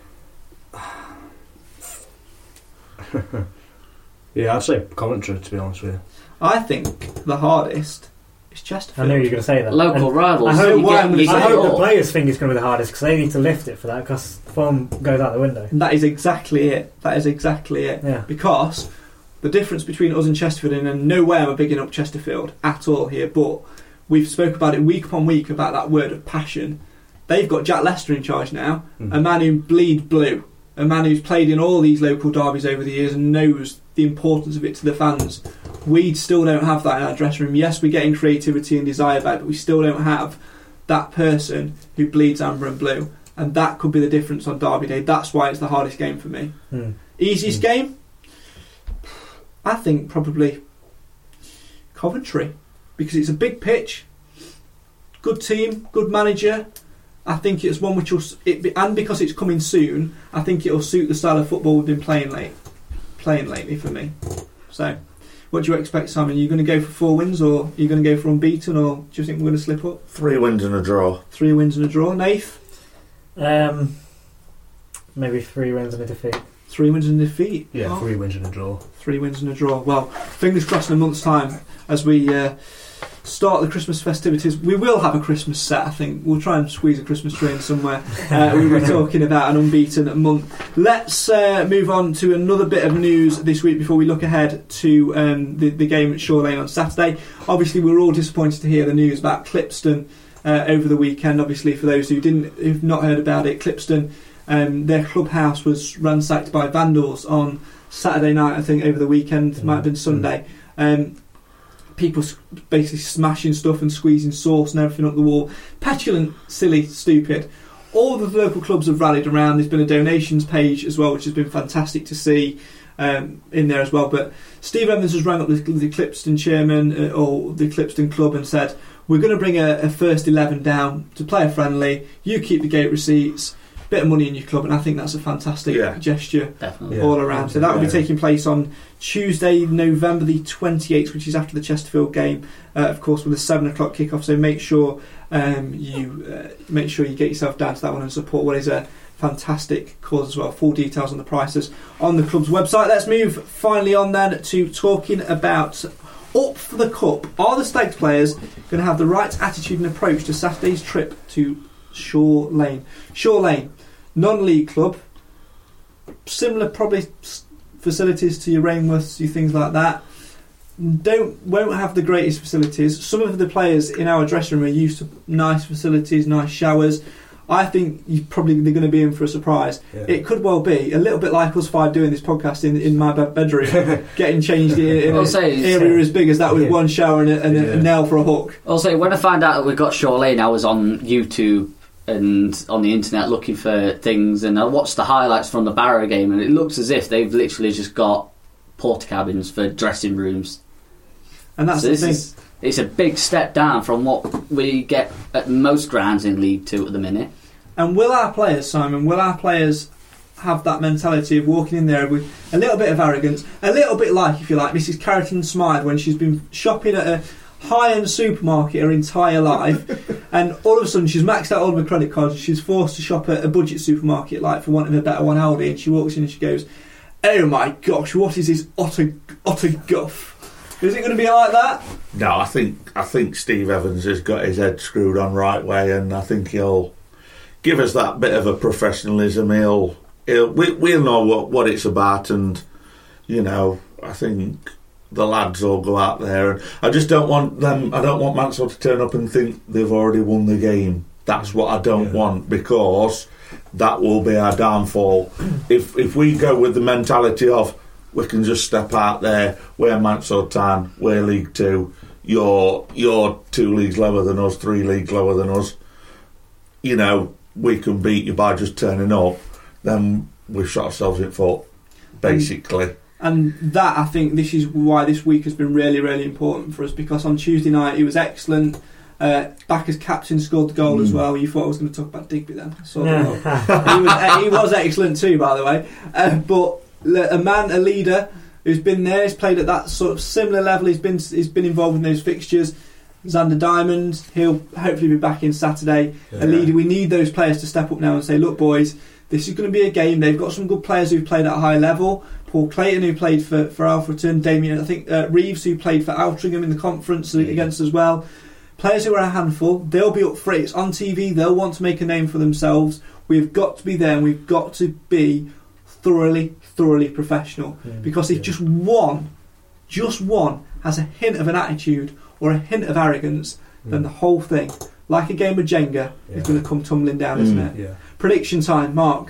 yeah, I'd say Coventry, to be honest with you. I think the hardest is Chesterfield. I knew you were going to say that. Local and rivals. I hope, you get, you I get hope the more. players think it's going to be the hardest because they need to lift it for that because form goes out the window. And that is exactly it. That is exactly it. Yeah. Because the difference between us and Chesterfield, and no way am I bigging up Chesterfield at all here, but we've spoke about it week upon week about that word of passion. They've got Jack Lester in charge now, mm. a man who bleed blue, a man who's played in all these local derbies over the years and knows the importance of it to the fans. We still don't have that in our dressing room. Yes, we're getting creativity and desire back, but we still don't have that person who bleeds amber and blue, and that could be the difference on Derby Day. That's why it's the hardest game for me. Mm. Easiest mm. game? I think probably Coventry, because it's a big pitch, good team, good manager. I think it's one which will, it be, and because it's coming soon, I think it'll suit the style of football we've been playing late, playing lately for me. So, what do you expect, Simon? Are you going to go for four wins, or are you going to go for unbeaten, or do you think we're going to slip up? Three wins and a draw. Three wins and a draw. Nath? Um, maybe three wins and a defeat. Three wins and a defeat? Yeah, oh. three wins and a draw. Three wins and a draw. Well, fingers crossed in a month's time as we uh, start the Christmas festivities. We will have a Christmas set, I think. We'll try and squeeze a Christmas tree in somewhere. Uh, we were talking about an unbeaten month. Let's uh, move on to another bit of news this week before we look ahead to um, the, the game at Shaw Lane on Saturday. Obviously, we were all disappointed to hear the news about Clipston uh, over the weekend. Obviously, for those who didn't, who've not heard about it, Clipston, um, their clubhouse was ransacked by vandals on Saturday night, I think, over the weekend. Mm. Might have been Sunday. Um, people basically smashing stuff and squeezing sauce and everything up the wall. Petulant, silly, stupid. All the local clubs have rallied around. There's been a donations page as well, which has been fantastic to see um, in there as well. But Steve Evans has rang up the, the Clipston chairman uh, or the Clipston club and said, we're going to bring a, a first eleven down to player friendly. You keep the gate receipts. Bit of money in your club, and I think that's a fantastic yeah. gesture Definitely. all yeah. around. So that will be taking place on Tuesday, November the twenty-eighth, which is after the Chesterfield game, uh, of course, with a seven o'clock kickoff. So make sure um, you uh, make sure you get yourself down to that one and support what is a fantastic cause as well. Full details on the prices on the club's website. Let's move finally on then to talking about Up for the Cup. Are the Stags players going to have the right attitude and approach to Saturday's trip to Shaw Lane? Shaw Lane, non-league club, similar probably facilities to your Rainworths, your things like that. Don't won't have the greatest facilities. Some of the players in our dressing room are used to nice facilities, nice showers. I think you probably they're going to be in for a surprise. Yeah. It could well be a little bit like us five doing this podcast in, in my bedroom, getting changed in, in an area as big as that with yeah. one shower and, a, and yeah. a nail for a hook. I'll say when I found out that we got Shaw Lane, I was on YouTube and on the internet looking for things, and I watched the highlights from the Barrow game, and it looks as if they've literally just got porta cabins for dressing rooms. And that's so the this thing. Is, it's a big step down from what we get at most grounds in League Two at the minute. And will our players, Simon, will our players have that mentality of walking in there with a little bit of arrogance, a little bit like, if you like, Missus Carrington Smythe when she's been shopping at a high-end supermarket her entire life, and all of a sudden she's maxed out all of her credit cards and she's forced to shop at a budget supermarket, like for want of a better one, Aldi, and she walks in and she goes, oh my gosh, what is this utter, utter guff? Is it going to be like that? No, I think I think Steve Evans has got his head screwed on right way, and I think he'll give us that bit of a professionalism. He'll, he'll we, we'll know what, what it's about, and you know, I think the lads all go out there, and I just don't want them. I don't want Mansell to turn up and think they've already won the game. That's what I don't yeah. want, because that will be our downfall. If if we go with the mentality of we can just step out there, we're Mansell Town, we're League Two, you're you're two leagues lower than us, three leagues lower than us, you know, we can beat you by just turning up, then we've shot ourselves in foot, basically. And, and that, I think, this is why this week has been really, really important for us, because on Tuesday night he was excellent. Uh, Backer's captain scored the goal mm. as well. You thought I was going to talk about Digby then. I saw the he, was, uh, he was excellent too, by the way. Uh, but a man, a leader who's been there, he's played at that sort of similar level, he's been he's been involved in those fixtures. Xander Diamond, he'll hopefully be back in Saturday. Yeah. A leader, we need those players to step up now and say, look boys, this is going to be a game. They've got some good players who've played at a high level. Paul Clayton, who played for, for Alfreton, Damien, I think uh, Reeves, who played for Altrincham in the conference mm. against as well. Players who are a handful, they'll be up for it. It's on T V, they'll want to make a name for themselves. We've got to be there, and we've got to be thoroughly, thoroughly professional. Mm, because if yeah. just one, just one has a hint of an attitude or a hint of arrogance, mm. then the whole thing, like a game of Jenga, yeah. is going to come tumbling down, mm, isn't it? Yeah. Prediction time, Mark.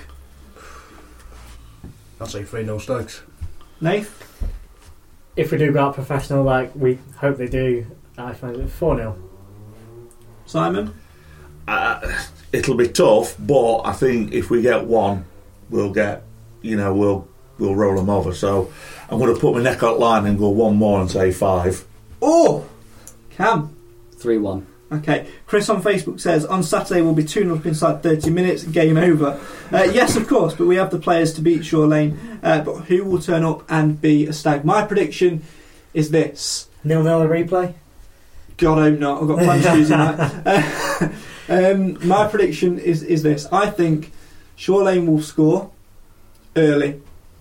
I'll say three nil Stags. Nath? If we do go out professional like we hope they do, I find it four nil. Simon? Uh, it'll be tough, but I think if we get one, we'll get, you know, we'll we'll roll them over. So I'm going to put my neck out line and go one more and say five. Oh! Cam? three one. Okay. Chris on Facebook says, on Saturday we'll be two nil up inside thirty minutes, game over. Uh, yes, of course, but we have the players to beat Shore Lane. Uh, but who will turn up and be a Stag? My prediction is this. nil nil a replay? God, I hope not. I've got plans to use that. Uh, um, my prediction is, is this. I think Shore Lane will score early.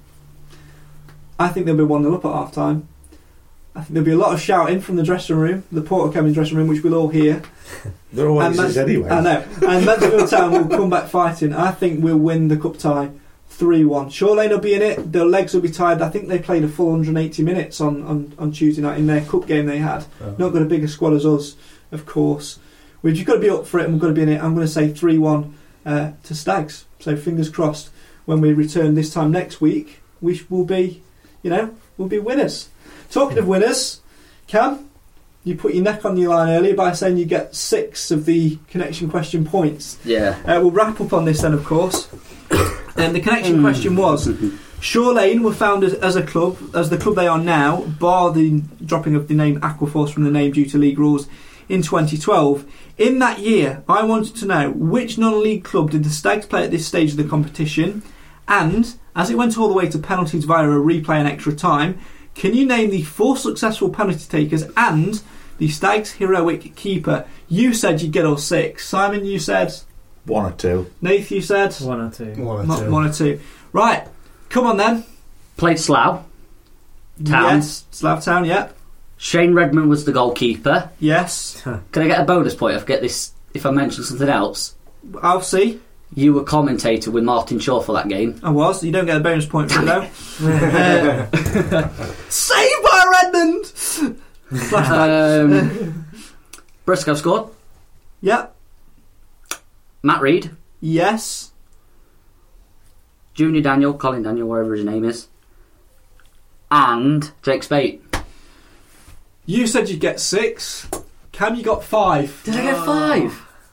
I think they'll be one nil up at half time. I think there'll be a lot of shouting from the dressing room, the Porter Cabins dressing room, which we'll all hear. There always is anyway. I know. And Mansfield Town will come back fighting. I think we'll win the cup tie three one. Shore Lane will be in it. Their legs will be tired. I think they played a full one hundred eighty minutes on, on, on Tuesday night in their cup game they had. Oh. Not got a bigger squad as us, of course. We've just got to be up for it and we've got to be in it. I'm going to say three one uh, to Stags. So fingers crossed when we return this time next week, we will be, you know, we'll be winners. Talking of winners, Cam, you put your neck on your line earlier by saying you get six of the connection question points. Yeah. Uh, we'll wrap up on this then, of course. And the connection question was, Shore Lane were founded as a club, as the club they are now, bar the dropping of the name Aquaforce from the name due to league rules, in twenty twelve. In that year, I wanted to know which non-league club did the Stags play at this stage of the competition, and, as it went all the way to penalties via a replay and extra time, can you name the four successful penalty takers and the Stags' heroic keeper? You said you'd get all six. Simon, you said... One or two. Nath, you said? One or two. One or two. One or two. Right, come on then. Played Slough Town. Yes, Slough Town, yeah. Shane Redmond was the goalkeeper. Yes. Can I get a bonus point if I get this? If I mention something else? I'll see. You were commentator with Martin Shaw for that game. I was. You don't get a bonus point for it though. uh, Saved by Redmond. um, Briscoe scored. Yep. Matt Reed. Yes. Junior Daniel, Colin Daniel, whatever his name is. And Jake Spate. You said you'd get six. Cam, you got five. Did I get five?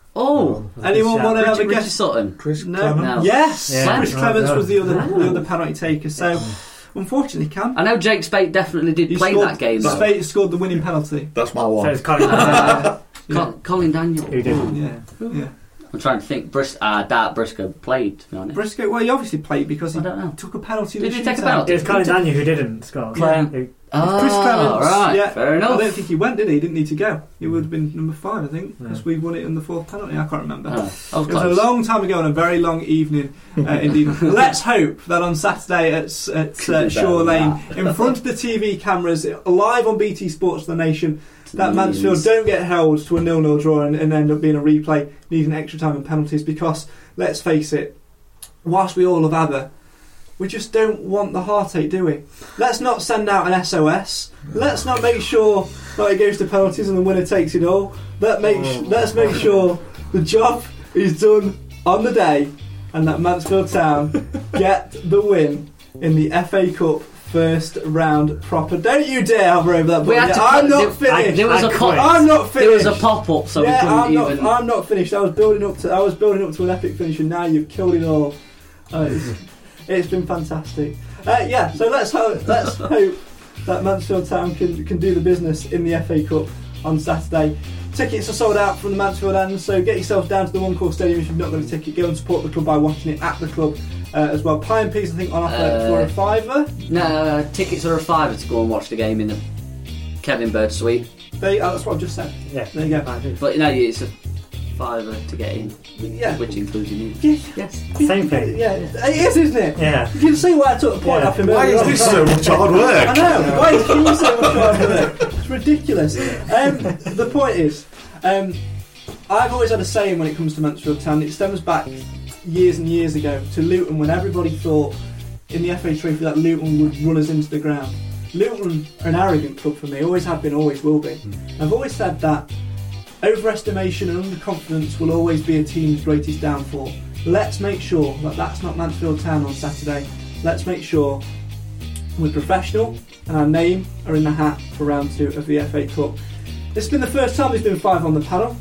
Oh, anyone want to have a Richard guess? Sutton. Chris No. Clements. No. Yes, Yeah. Chris Yeah. Clements Oh, was the other no. the other penalty taker. So, unfortunately, Cam, I know Jake Spate definitely did he play scored, that game. though. Spate scored the winning penalty. That's my So one. it's Colin. Uh, Yeah. Col- Colin Daniel. Who didn't? Yeah, yeah. I'm trying to think. Bris- uh, Dart Briscoe played, to be honest. Briscoe. Well, he obviously played because he I don't know. took a penalty. Did with he a take a shootout. penalty? It was Colin Daniel who didn't score. Clem. Who- Oh, Chris Clements, right, yeah. fair I enough. don't think he went, did he? He didn't need to go. He would have been number five, I think, because we won it in the fourth penalty. I can't remember. Oh, I was It was close. a long time ago and a very long evening uh, indeed. Let's hope that on Saturday at, at uh, Shore Lane, in front of the T V cameras, live on B T Sports The Nation, that Mansfield don't get held to a nil-nil draw and, and end up being a replay, needing extra time and penalties. Because let's face it, whilst we all love ABBA, we just don't want the heartache, do we? Let's not send out an S O S. Let's not make sure that it goes to penalties and the winner takes it all. Let make sh- let's make sure the job is done on the day and that Mansfield Town get the win in the F A Cup first round proper. Don't you dare hover over that We ball. had to I'm put- not there- finished. there was a I pop- quit. I'm not finished. There was a pop-up, so yeah, we couldn't I'm not, even... I'm not finished. I was building up to. I was building up to an epic finish, and now you've killed it all. Uh, it's, it's been fantastic. Uh, yeah, so let's hope. Let's hope that Mansfield Town can can do the business in the F A Cup on Saturday. Tickets are sold out from the Mansfield end, so get yourself down to the One Call Stadium if you've not got a ticket. Go and support the club by watching it at the club uh, as well. Pie and Peas, I think, on offer Uh, for a fiver. No, tickets are a fiver to go and watch the game in the Kevin Bird suite. They, uh, that's what I've just said. Yeah. There you go. I do. But no, it's a fiver to get in, Yeah. which includes your meat. Yeah, Yes. Same thing. yeah, it is, isn't it? Yeah. You can see why I took the point Yeah. off him. Why earlier is on. this so much hard I work? know. Why is he so much hard work? It's ridiculous. Um, the point is, um, I've always had a saying when it comes to Mansfield Town. It stems back years and years ago to Luton, when everybody thought in the F A Trophy that Luton would run us into the ground. Luton are an arrogant club for me. Always have been, always will be. I've always said that overestimation and underconfidence will always be a team's greatest downfall. Let's make sure that that's not Mansfield Town on Saturday. Let's make sure we're professional and our name are in the hat for round two of the F A Cup. It's been the first time there's been five on the panel.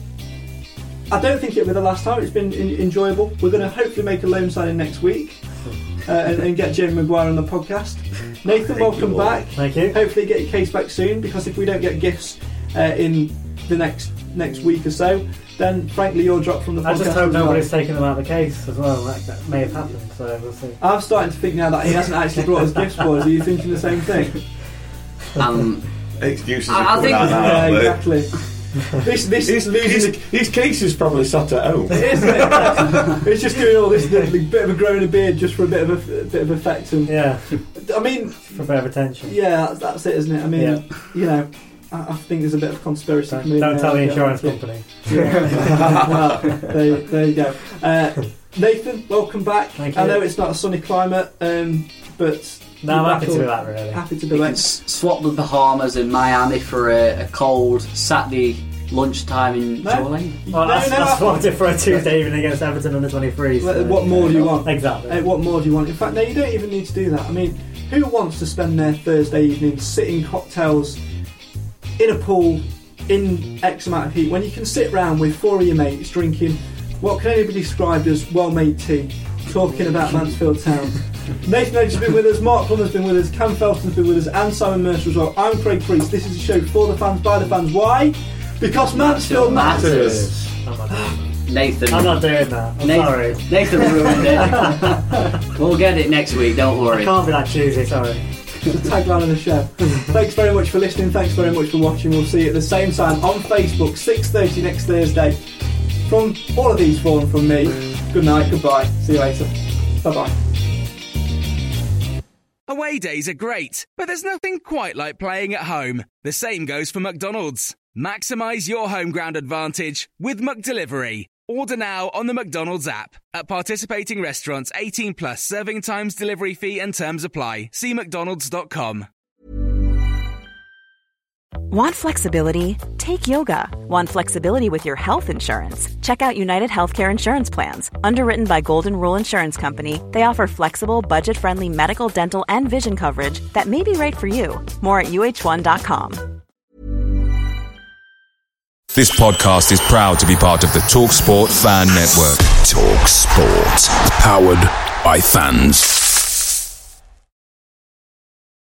I don't think it'll be the last time. It's been in- enjoyable. We're going to hopefully make a loan signing next week uh, and, and get Jamie Maguire on the podcast. Nathan, Thank welcome you, back. Thank you. Hopefully get your case back soon, because if we don't get gifts uh, in the next next week or so, then frankly you're dropped from the podcast. I just hope as well. nobody's taken them out of the case as well. That, that may have happened, so we'll see. I'm starting to think now that he hasn't actually brought us gifts, boys. Are you thinking the same thing? Um, Excuses I- are I coming think- out now, Yeah, but exactly. This this His, is losing. his, his case is probably sat at home. It is, isn't it? It's just doing all this, the, the bit of a growing a beard just for a bit of a, a bit of effect. And Yeah, I mean, for a bit of attention. yeah, that's, that's it, isn't it? I mean, Yeah. you know, I, I think there's a bit of conspiracy. Don't, coming in don't there. tell the Yeah, insurance yeah. company. Yeah. Well, there, there you go. Uh, Nathan, welcome back. Thank I you. know it's not a sunny climate, um, but No, I'm you're happy to back be on- that, really. Happy to you be can back. s- swap the Bahamas in Miami for a, a cold Saturday lunchtime in No. Shore Lane. Well, No, that's, no, that's I- what I did for a Tuesday evening against Everton under twenty-three. What- So. what more do you want? Exactly. Uh, what more do you want? In fact, no, you don't even need to do that. I mean, who wants to spend their Thursday evening sitting cocktails in a pool in X amount of heat when you can sit round with four of your mates drinking what can only be described as well-made tea, talking about Mansfield Town? Nathan Edge has been with us, Mark Plummer's been with us, Cam Felton's been with us, and Simon Mercer as well. I'm Craig Priest. This is a show for the fans, by the fans. Why? Because Mansfield matters. I'm not doing that. Nathan. I'm not doing that. I'm Nathan, sorry. Nathan ruined it. We'll get it next week, don't I worry. can't be that choosy, sorry. The tagline of the show. Thanks very much for listening. Thanks very much for watching. We'll see you at the same time on Facebook, six thirty next Thursday. From all of these four and from me, good night, goodbye. See you later. Bye bye. Away days are great, but there's nothing quite like playing at home. The same goes for McDonald's. Maximise your home ground advantage with McDelivery. Order now on the McDonald's app. At participating restaurants, eighteen plus, serving times, delivery fee and terms apply. See mcdonalds dot com. Want flexibility? Take yoga. Want flexibility with your health insurance? Check out United Healthcare Insurance Plans. Underwritten by Golden Rule Insurance Company, they offer flexible, budget-friendly medical, dental, and vision coverage that may be right for you. More at U H one dot com. This podcast is proud to be part of the TalkSport Fan Network. TalkSport. Powered by fans.